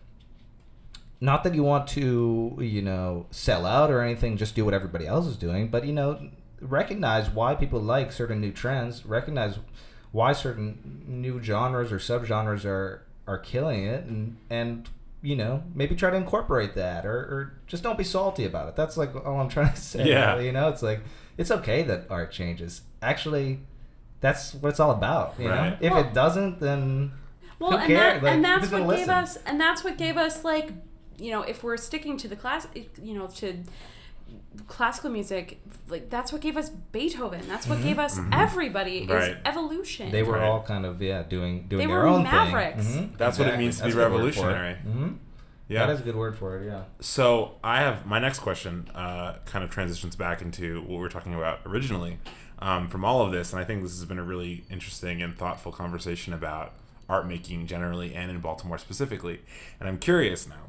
Not that you want to, you know, sell out or anything, just do what everybody else is doing, but, you know, recognize why people like certain new trends, recognize why certain new genres or subgenres are, are killing it, and, and, you know, maybe try to incorporate that, or, or just don't be salty about it. That's, like, all I'm trying to say. Yeah. You know, it's like, it's okay that art changes. Actually, that's what it's all about, you Right. know? If Well- it doesn't, then well, who and cares? that Like, and that's who's gonna what gave listen? us and that's what gave us like, you know, if we're sticking to the class, you know, to classical music, like that's what gave us Beethoven. That's what gave us everybody Right. is evolution. They were Right. all kind of yeah doing doing They their were own mavericks. thing. Mhm. That's what it means to be That's a good word for it. revolutionary. Mhm. Yeah. That is a good word for it. Yeah. So I have my next question. Uh, kind of transitions back into what we were talking about originally um, from all of this, and I think this has been a really interesting and thoughtful conversation about art making generally and in Baltimore specifically. And I'm curious now.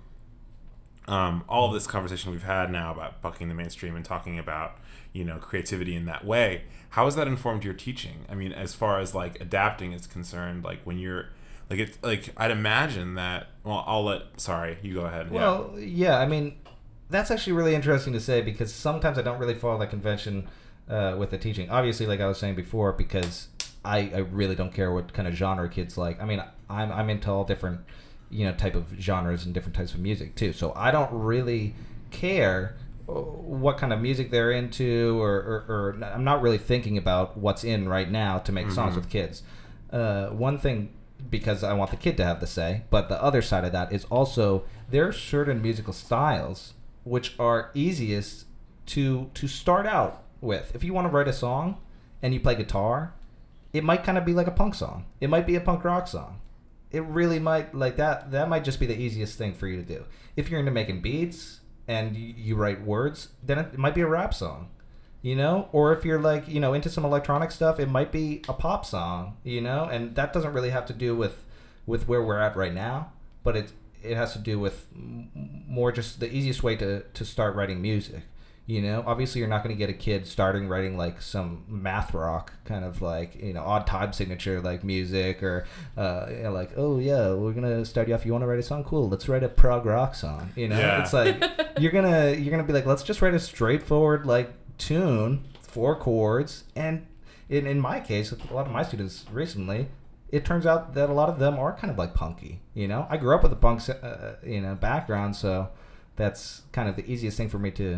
Um, all of this conversation we've had now about bucking the mainstream and talking about, you know, creativity in that way, how has that informed your teaching? I mean, as far as like adapting is concerned, like when you're like it's like I'd imagine that. Well, I'll let. Sorry, you go ahead. Well, yeah. I mean, that's actually really interesting to say because sometimes I don't really follow that convention uh, with the teaching. Obviously, like I was saying before, because I, I really don't care what kind of genre kids like. I mean, I'm I'm into all different, you know, type of genres and different types of music too. So I don't really care what kind of music they're into, or, or, or I'm not really thinking about what's in right now to make songs Mhm. with kids. Uh, one thing, because I want the kid to have the say, but the other side of that is also there are certain musical styles which are easiest to to start out with. If you want to write a song and you play guitar, it might kind of be like a punk song. It might be a punk rock song. It really might, like that, that might just be the easiest thing for you to do. If you're into making beats and you, you write words, then it, it might be a rap song, you know? Or if you're like, you know, into some electronic stuff, it might be a pop song, you know? And that doesn't really have to do with, with where we're at right now, but it, it has to do with m- more just the easiest way to, to start writing music. You know, obviously you're not going to get a kid starting writing like some math rock kind of like, you know, odd time signature like music, or uh, you know, like, oh yeah, we're going to start you off. You want to write a song? Cool. Let's write a prog rock song. You know, Yeah. it's like you're going to you're going to be like, let's just write a straightforward like tune, four chords. And in, in my case, with a lot of my students recently, it turns out that a lot of them are kind of like punky. You know, I grew up with a punk, uh, you know, background, so that's kind of the easiest thing for me to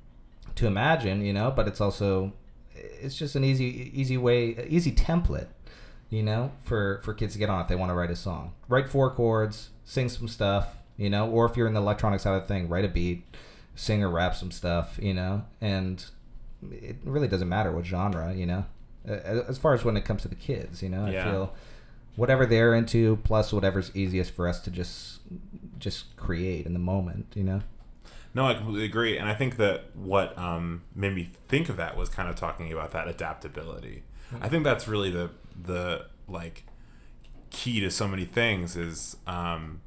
to imagine, you know, but it's also, it's just an easy, easy way, easy template, you know, for, for kids to get on if they want to write a song. Write four chords, sing some stuff, you know, or if you're in the electronic side of the thing, write a beat, sing or rap some stuff, you know, and it really doesn't matter what genre, you know, as far as when it comes to the kids, you know, Yeah. I feel whatever they're into plus whatever's easiest for us to just, just create in the moment, you know. No, I completely agree, and I think that what um, made me think of that was kind of talking about that adaptability. Mm-hmm. I think that's really the the like key to so many things is um,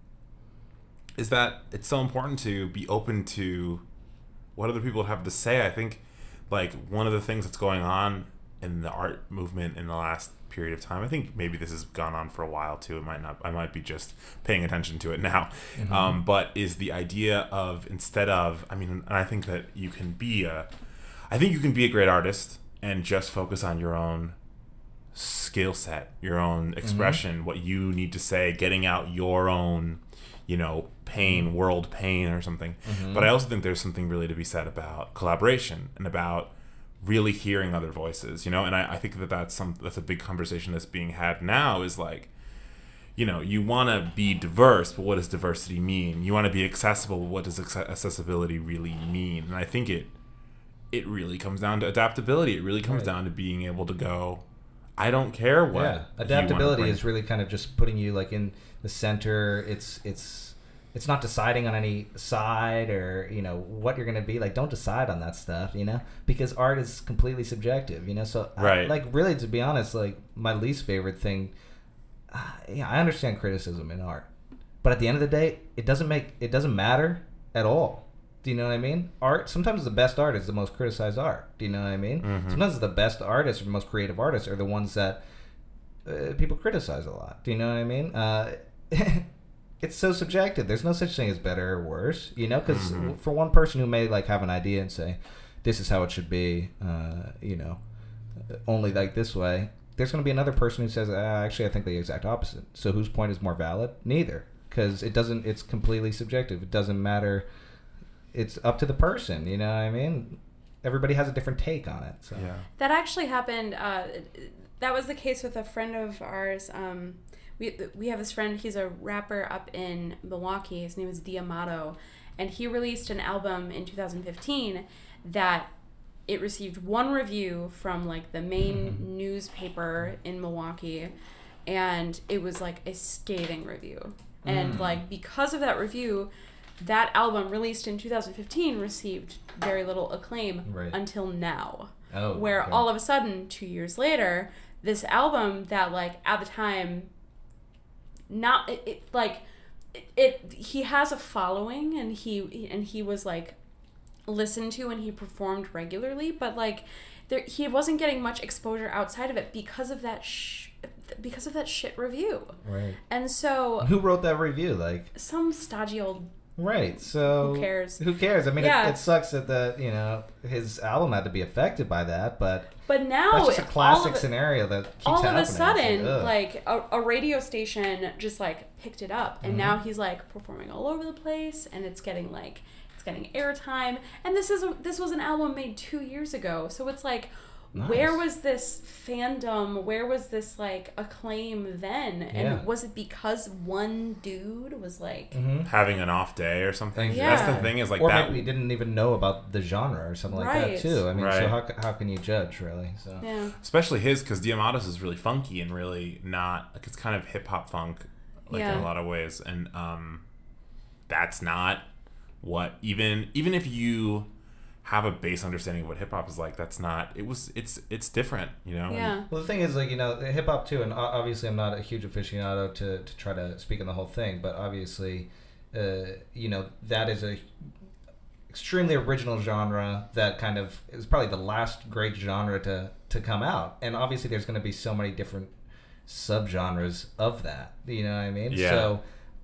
is that it's so important to be open to what other people have to say. I think like one of the things that's going on in the art movement in the last period of time, I think maybe this has gone on for a while too, it might not, I might be just paying attention to it now, mm-hmm. um, but is the idea of, instead of, I mean, and I think that you can be a, I think you can be a great artist and just focus on your own skill set, your own expression, mm-hmm. what you need to say, getting out your own, you know, pain, mm-hmm. world pain or something. Mm-hmm. But I also think there's something really to be said about collaboration and about really hearing other voices, you know, and I, I think that that's some that's a big conversation that's being had now is like, you know, you want to be diverse, but what does diversity mean? You want to be accessible, but what does accessibility really mean? And I think it it really comes down to adaptability. It really comes right. down to being able to go, I don't care what. Yeah, adaptability is really kind of just putting you like in the center. It's it's it's not deciding on any side or, you know, what you're going to be. Like, don't decide on that stuff, you know, because art is completely subjective, you know. So right. I, like, really, to be honest, like, my least favorite thing, uh, yeah, I understand criticism in art, but at the end of the day, it doesn't make it doesn't matter at all. Do you know what I mean? Art, sometimes the best art is the most criticized art. Do you know what I mean? Mm-hmm. Sometimes the best artists or the most creative artists are the ones that uh, people criticize a lot. Do you know what I mean? Uh, it's so subjective. There's no such thing as better or worse, you know? Because mm-hmm. for one person who may, like, have an idea and say, this is how it should be, uh, you know, only like this way, there's going to be another person who says, ah, actually, I think the exact opposite. So whose point is more valid? Neither. Because it doesn't, it's completely subjective. It doesn't matter. It's up to the person, you know what I mean? Everybody has a different take on it. So. Yeah. That actually happened. Uh, that was the case with a friend of ours. Um, we we have this friend. He's a rapper up in Milwaukee. His name is Diamato, and he released an album in two thousand fifteen that it received one review from like the main mm-hmm. newspaper in Milwaukee, and it was like a scathing review. Mm. And like because of that review, that album released in two thousand fifteen received very little acclaim right. until now. Oh, where okay. all of a sudden, two years later, this album that like at the time, not it, it like it, it he has a following and he and he was like listened to and he performed regularly, but like there he wasn't getting much exposure outside of it because of that sh- because of that shit review. Right. And so who wrote that review? Like some stodgy old. Right, so who cares? Who cares? I mean, yeah. it, it sucks that the you know his album had to be affected by that, but but now that's just a classic all of, scenario that keeps all happening. of a sudden, like, like a, a radio station just like picked it up, and mm-hmm. now he's like performing all over the place, and it's getting like it's getting airtime. And this is a, this was an album made two years ago, so it's like. Nice. Where was this fandom? Where was this like acclaim then? And yeah. was it because one dude was like mm-hmm. having an off day or something? Yeah. That's the thing is like or that. Or maybe we didn't even know about the genre or something right. like that too. I mean, right. so how how can you judge really? So yeah. Especially his because Diamato's is really funky and really not like it's kind of hip hop funk like yeah. in a lot of ways, and um, that's not what even even if you. Have a base understanding of what hip hop is like. That's not. It was. It's. It's different. You know. Yeah. And, well, the thing is, like you know, hip hop too, and obviously, I'm not a huge aficionado to, to try to speak on the whole thing, but obviously, uh, you know, that is a extremely original genre that kind of is probably the last great genre to to come out, and obviously, there's going to be so many different subgenres of that. You know what I mean? Yeah. So.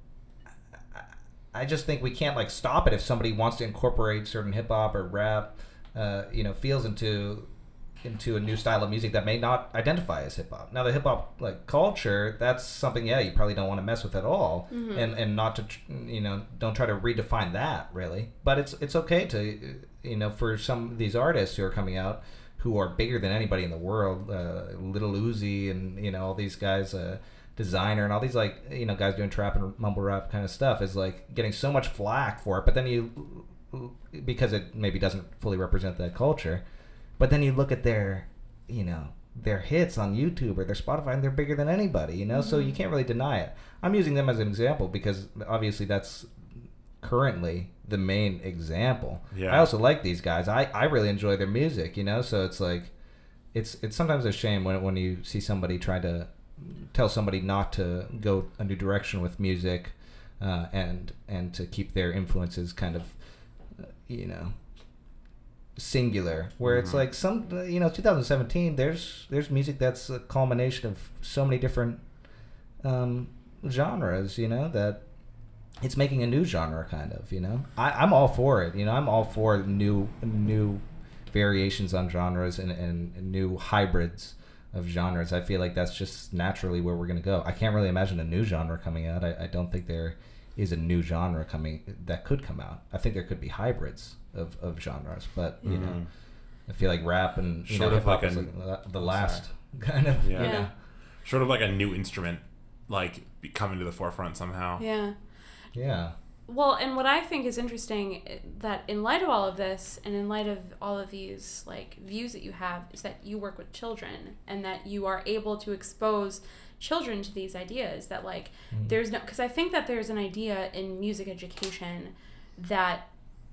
I just think we can't like stop it if somebody wants to incorporate certain hip hop or rap, uh, you know, feels into into a new style of music that may not identify as hip hop. Now the hip hop like culture, that's something yeah you probably don't want to mess with at all, mm-hmm. and and not to you know don't try to redefine that really. But it's it's okay to you know for some of these artists who are coming out who are bigger than anybody in the world, uh, Little Uzi and you know all these guys. Uh, Designer and all these like you know guys doing trap and mumble rap kind of stuff is like getting so much flack for it, but then you because it maybe doesn't fully represent that culture, but then you look at their you know their hits on YouTube or their Spotify and they're bigger than anybody, you know, mm-hmm. so you can't really deny it. I'm using them as an example because obviously that's currently the main example. Yeah. I also like these guys. I, I really enjoy their music, you know, so it's like it's it's sometimes a shame when when you see somebody try to tell somebody not to go a new direction with music, uh, and and to keep their influences kind of, uh, you know, singular. Where mm-hmm. it's like some, you know, twenty seventeen. There's there's music that's a culmination of so many different um, genres. You know that it's making a new genre kind of. You know, I, I'm all for it. You know, I'm all for new new variations on genres and, and, and new hybrids of genres. I feel like that's just naturally where we're going to go. I can't really imagine a new genre coming out. I, I don't think there is a new genre coming that could come out. I think there could be hybrids of, of genres, but you mm-hmm. know, I feel like rap and you Sort know, of like, is a, like the last sorry. kind of. Yeah. You know. Sort of like a new instrument, like coming to the forefront somehow. Yeah. Yeah. Well, and what I think is interesting that in light of all of this and in light of all of these like views that you have is that you work with children and that you are able to expose children to these ideas that like Mm. there's no, because I think that there's an idea in music education that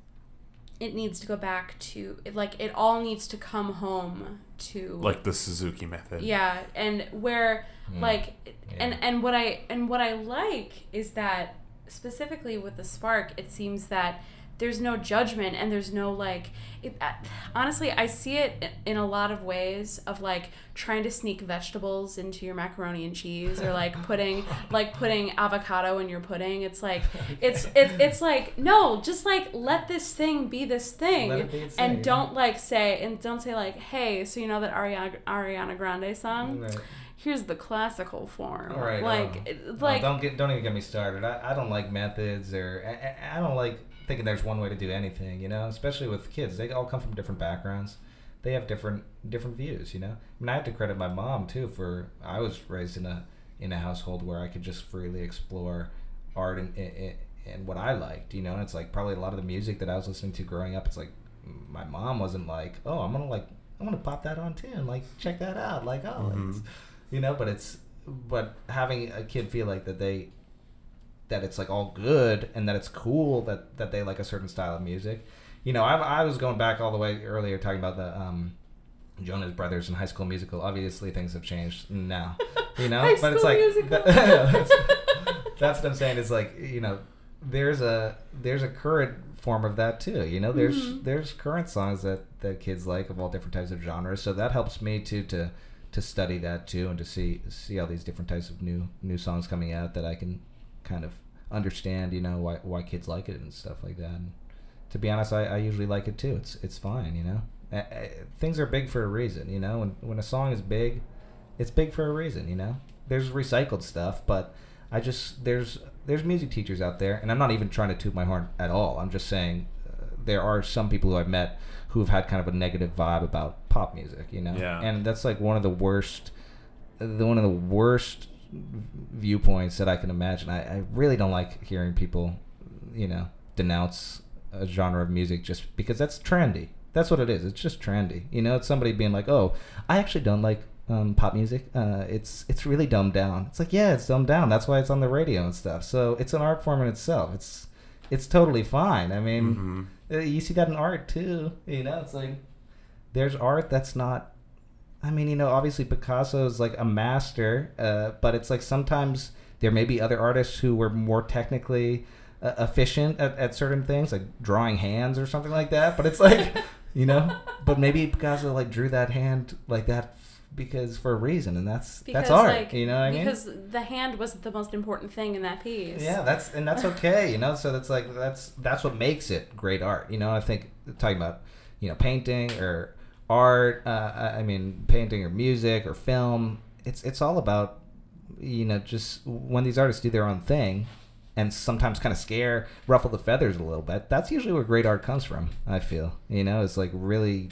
it needs to go back to, like it all needs to come home to Like the Suzuki method. yeah, and where Mm. like Yeah. and and what I and what I like is that specifically with the Spark, it seems that there's no judgment and there's no like it, uh, honestly I see it in a lot of ways of like trying to sneak vegetables into your macaroni and cheese, or like putting like putting avocado in your pudding. It's like it's it's it's like no, just like let this thing be this thing, Let it be its and thing, don't like say and don't say like, hey, so you know that Ariana Ariana Grande song, Right. here's the classical form. All right, like um, it- no, like don't get don't even get me started. I, I don't like methods, or I, I don't like thinking there's one way to do anything. You know, especially with kids, they all come from different backgrounds. They have different different views. You know, I mean, I have to credit my mom too for I was raised in a in a household where I could just freely explore art and and, and what I liked. You know, and it's like probably a lot of the music that I was listening to growing up. It's like my mom wasn't like, oh, I'm gonna like I'm gonna pop that on tune, like check that out, like oh. Mhm. It's, you know, but it's but having a kid feel like that they that it's like all good and that it's cool that that they like a certain style of music. You know, I, I was going back all the way earlier talking about the um, Jonas Brothers and High School Musical. Obviously, things have changed now. You know, High but it's School like Musical. that's, that's what I'm saying. Is like, you know, there's a there's a current form of that too. You know, there's Mhm. there's current songs that that kids like of all different types of genres. So that helps me too to to study that too, and to see see all these different types of new new songs coming out that I can kind of understand, you know, why why kids like it and stuff like that. And to be honest, I, I usually like it too. It's it's fine, you know. I, I, things are big for a reason, you know. When when a song is big, it's big for a reason, you know. There's recycled stuff, but I just there's there's music teachers out there, and I'm not even trying to toot my horn at all. I'm just saying uh, there are some people who I've met who have had kind of a negative vibe about pop music, you know. Yeah. And that's like one of the worst, the one of the worst viewpoints that I can imagine. I, I really don't like hearing people, you know, denounce a genre of music just because that's trendy. That's what it is. It's just trendy. You know, it's somebody being like, "Oh, I actually don't like um, pop music. Uh, it's it's really dumbed down." It's like, yeah, it's dumbed down. That's why it's on the radio and stuff. So it's an art form in itself. It's it's totally fine. I mean, Mhm. uh, you see that in art too. You know, it's like there's art that's not. I mean, you know, obviously Picasso is like a master, uh, but it's like sometimes there may be other artists who were more technically uh, efficient at, at certain things, like drawing hands or something like that. But it's like, you know, but maybe Picasso like drew that hand like that f- because for a reason, and that's because that's art. like You know what I mean? because the hand wasn't the most important thing in that piece. Yeah, that's and that's okay, you know. So that's like that's that's what makes it great art, you know. I think talking about you know painting or art, uh, I mean painting or music or film, it's it's all about you know just when these artists do their own thing, and sometimes kind of scare, ruffle the feathers a little bit. That's usually where great art comes from. I feel you know it's like really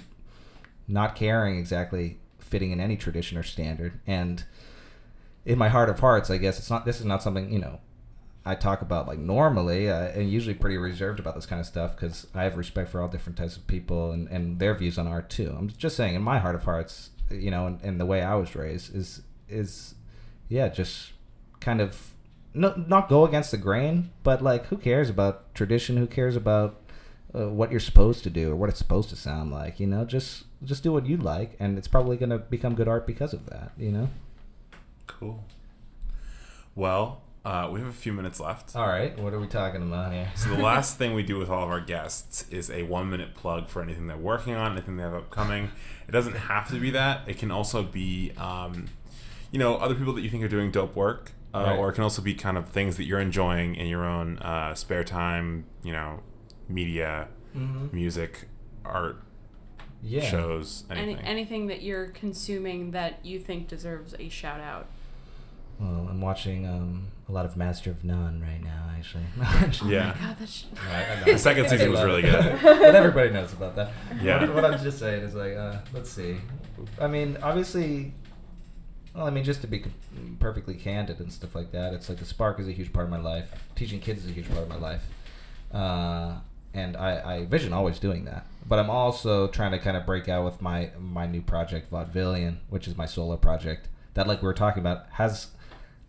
not caring exactly fitting in any tradition or standard. And in my heart of hearts, I guess it's not. This is not something you know. I talk about like normally, uh, and usually pretty reserved about this kind of stuff because I have respect for all different types of people and, and their views on art too. I'm just saying, in my heart of hearts, you know, and, and the way I was raised is is, yeah, just kind of no, not go against the grain, but like who cares about tradition? Who cares about uh, what you're supposed to do or what it's supposed to sound like? You know, just just do what you like, and it's probably gonna become good art because of that. You know. Cool. Well, uh, we have a few minutes left. All right, what are we talking about here? So the last thing we do with all of our guests is a one-minute plug for anything they're working on, anything they have upcoming. It doesn't have to be that. It can also be, um, you know, other people that you think are doing dope work, uh, Right. or it can also be kind of things that you're enjoying in your own uh, spare time. You know, media, Mm-hmm. music, art, Yeah. shows, Any, anything. anything that you're consuming that you think deserves a shout out. Well, I'm watching um, a lot of Master of None right now, actually. Yeah. Oh my God, that's Right, I know. The second season was really good. But everybody knows about that. Yeah. What, what I'm just saying is like, uh, let's see. I mean, obviously, well, I mean, just to be c- perfectly candid and stuff like that, it's like the Spark is a huge part of my life. Teaching kids is a huge part of my life. Uh, and I, I vision always doing that. But I'm also trying to kind of break out with my, my new project, Vaudevillian, which is my solo project that, like we were talking about, has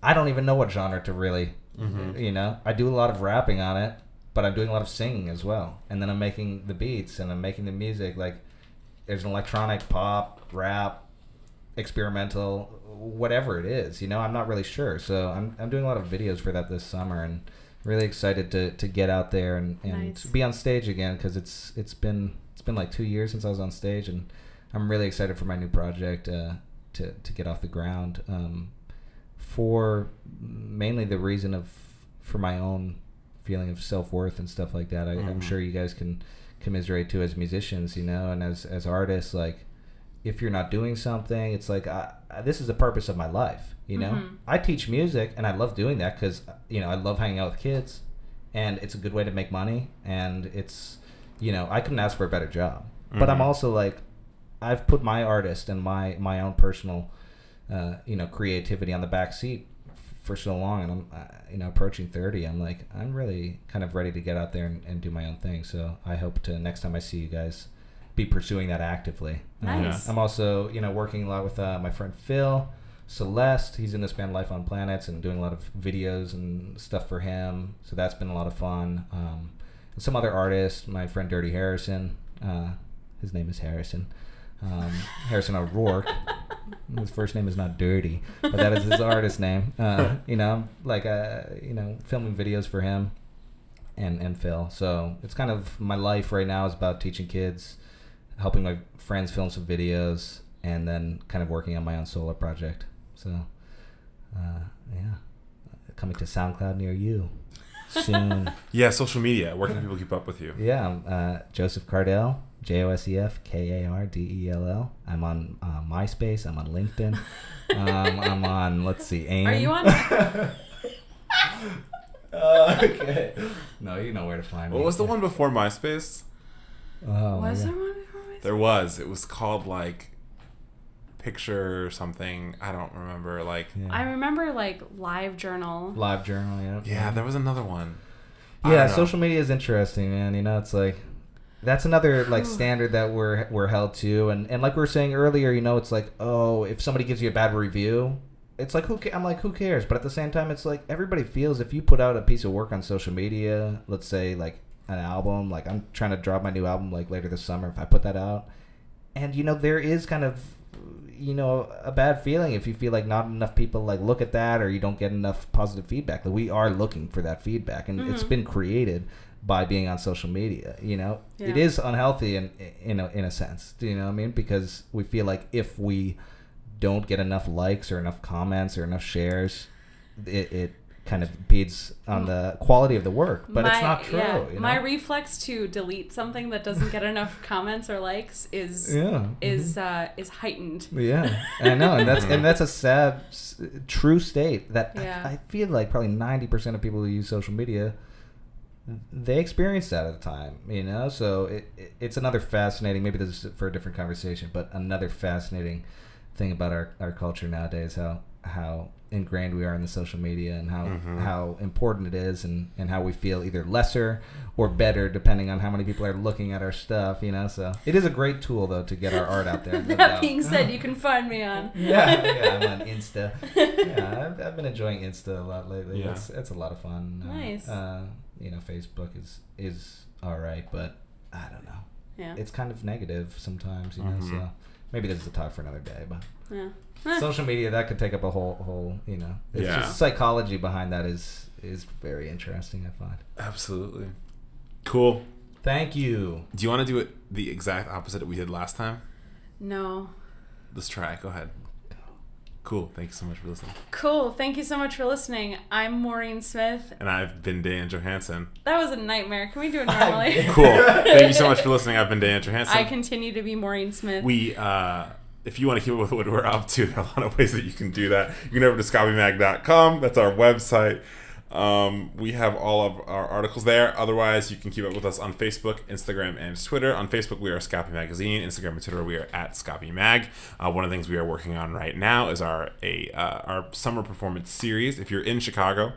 I don't even know what genre to really, Mhm. you know. I do a lot of rapping on it, but I'm doing a lot of singing as well. And then I'm making the beats and I'm making the music. Like, there's an electronic pop, rap, experimental, whatever it is, you know. I'm not really sure. So I'm I'm doing a lot of videos for that this summer, and really excited to, to get out there and, and Nice. be on stage again, because it's it's been it's been like two years since I was on stage, and I'm really excited for my new project uh, to to get off the ground. Um, for mainly the reason of for my own feeling of self-worth and stuff like that. I, I'm Mhm. sure you guys can commiserate too as musicians, you know, and as as artists. Like, if you're not doing something, it's like I, I, this is the purpose of my life, you know. Mhm. I teach music and I love doing that because, you know, I love hanging out with kids, and it's a good way to make money, and it's, you know, I couldn't ask for a better job. But I'm Mhm. also like, I've put my artist and my my own personal uh, you know, creativity on the back seat f- for so long, and I'm uh, you know, approaching thirty. I'm like, I'm really kind of ready to get out there and, and do my own thing. So I hope to, next time I see you guys, be pursuing that actively. Nice. Uh, I'm also, you know, working a lot with uh, my friend Phil Celeste. He's in this band Life on Planets and doing a lot of videos and stuff for him. So that's been a lot of fun. Um, and some other artists, my friend Dirty Harrison. Uh, his name is Harrison. Um, Harrison O'Rourke. His first name is not Dirty, but that is his artist name. Uh, you know, like uh, you know, filming videos for him and and Phil. So it's kind of my life right now is about teaching kids, helping my friends film some videos, and then kind of working on my own solo project. So, uh, yeah, coming to SoundCloud near you soon. Yeah, social media. Where can people keep up with you? Yeah, I'm uh, Joseph Cardell, J O S E F K A R D E L L. I'm on uh, MySpace. I'm on LinkedIn. um, I'm on, let's see, AIM. Are you on? uh, okay. No, you know where to find me. What was the one before MySpace? Oh, my Was God. there one before my There was. It was called like Picture or something. I don't remember. Like, Yeah. I remember like Live Journal. Live Journal, yeah. yeah, there was another one. I Yeah, don't know. social media is interesting, man. You know, it's like that's another like Whew. standard that we're we're held to, and and like we were saying earlier, you know, it's like, oh, if somebody gives you a bad review, it's like who ca- I'm like, who cares? But at the same time, it's like everybody feels if you put out a piece of work on social media, let's say like an album, like I'm trying to drop my new album like later this summer. If I put that out, and you know, there is kind of, you know, a bad feeling if you feel like not enough people like look at that, or you don't get enough positive feedback. Like, we are looking for that feedback, and it's Mhm. been created by being on social media. You know, Yeah. it is unhealthy in in a, in a sense. Do you know what I mean? Because we feel like if we don't get enough likes or enough comments or enough shares, it, it kind of impedes on the quality of the work. But it's My- not true. yeah, you know? My reflex to delete something that doesn't get enough comments or likes is yeah is uh, is heightened. Yeah, I know, and that's and that's a sad, s- true state that Yeah. I, I feel like probably ninety percent of people who use social media, they experience that at a time, you know. So it, it it's another fascinating. Maybe this is for a different conversation, but another fascinating thing about our, our culture nowadays, how how ingrained we are in the social media, and how Mhm. how important it is, and, and how we feel either lesser or better depending on how many people are looking at our stuff, you know. So it is a great tool though to get our art out there. no That doubt. being said, you can find me on. yeah, yeah, I'm on Insta. Yeah, I've, I've been enjoying Insta a lot lately. Yeah. It's it's a lot of fun. Uh, Nice. Uh, you know, Facebook is is all right, but I don't know. Yeah. It's kind of negative sometimes, you know. Mhm. So maybe this is a talk for another day. But Yeah. social media, that could take up a whole whole. You know, it's Yeah. just psychology behind that is is very interesting, I find. Absolutely. Cool. Thank you. Do you want to do it the exact opposite that we did last time? No. Let's try. Go ahead. Cool. Thank you so much for listening. Cool. Thank you so much for listening. I'm Maureen Smith. And I've been Dan Johansson. That was a nightmare. Can we do it normally? Cool. Thank you so much for listening. I've been Dan Johansson. I continue to be Maureen Smith. We, uh, if you want to keep up with what we're up to, there are a lot of ways that you can do that. You can go over to scopy mag dot com. That's our website. Um, we have all of our articles there. Otherwise, you can keep up with us on Facebook, Instagram, and Twitter. On Facebook, we are Scopy Magazine. Instagram and Twitter, we are at Scopy Mag. Uh, one of the things we are working on right now is our a uh, our summer performance series. If you're in Chicago,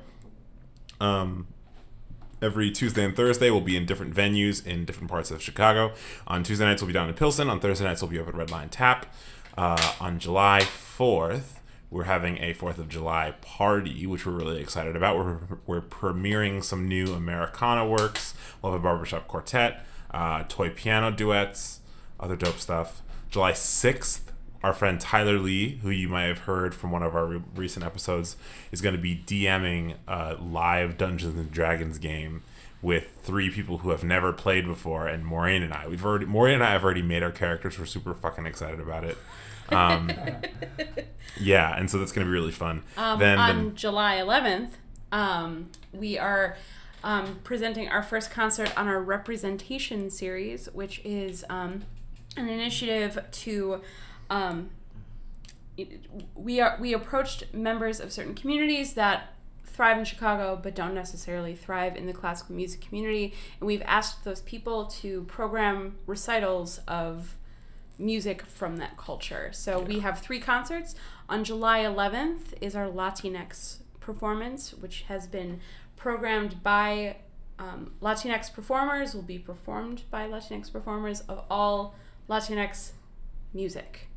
um, every Tuesday and Thursday, we'll be in different venues in different parts of Chicago. On Tuesday nights, we'll be down in Pilsen. On Thursday nights, we'll be up at Red Line Tap. Uh, on July fourth, we're having a fourth of July party, which we're really excited about. We're, we're premiering some new Americana works. We'll have a barbershop quartet, uh, toy piano duets, other dope stuff. July sixth, our friend Tyler Lee, who you might have heard from one of our re- recent episodes, is going to be DMing a live Dungeons and Dragons game with three people who have never played before, and Maureen and I. We've already Maureen and I have already made our characters. We're super fucking excited about it. Um, yeah, and so that's going to be really fun. Um, then on the, July eleventh, um, we are um, presenting our first concert on our Representation series, which is um, an initiative to... Um, we are we approached members of certain communities that thrive in Chicago but don't necessarily thrive in the classical music community, and we've asked those people to program recitals of music from that culture. So we have three concerts. On July eleventh is our Latinx performance, which has been programmed by um, Latinx performers, will be performed by Latinx performers of all Latinx music.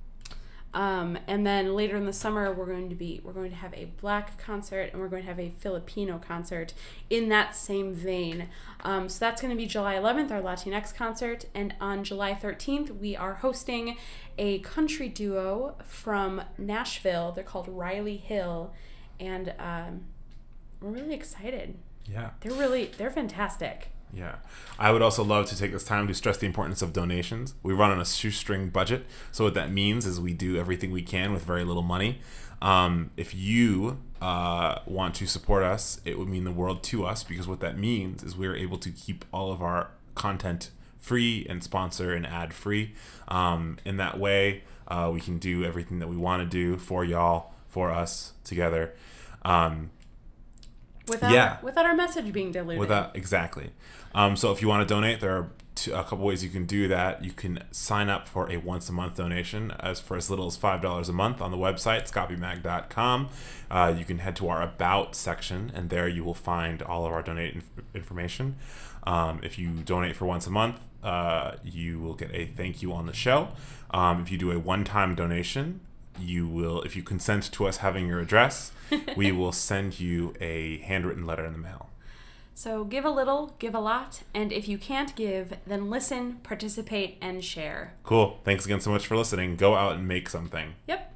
Um, and then later in the summer, we're going to be we're going to have a Black concert, and we're going to have a Filipino concert in that same vein. Um, so that's going to be July eleventh, our Latinx concert, and on July thirteenth, we are hosting a country duo from Nashville. They're called Riley Hill, and um, we're really excited. yeah. They're really they're fantastic. Yeah. I would also love to take this time to stress the importance of donations. We run on a shoestring budget. So what that means is we do everything we can with very little money. Um, if you uh, want to support us, it would mean the world to us, because what that means is we're able to keep all of our content free and sponsor and ad free. Um, in that way, uh, we can do everything that we want to do for y'all, for us, together. Um, Without, yeah. without our message being diluted. Without exactly. Um, so if you want to donate, there are two, a couple ways you can do that. You can sign up for a once a month donation as for as little as five dollars a month on the website, scopy mag dot com. Uh, you can head to our About section, and there you will find all of our donate inf- information. Um, if you donate for once a month, uh, you will get a thank you on the show. Um, if you do a one-time donation, you will, if you consent to us having your address, we will send you a handwritten letter in the mail. So give a little, give a lot, and if you can't give, then listen, participate, and share. Cool. Thanks again so much for listening. Go out and make something. Yep.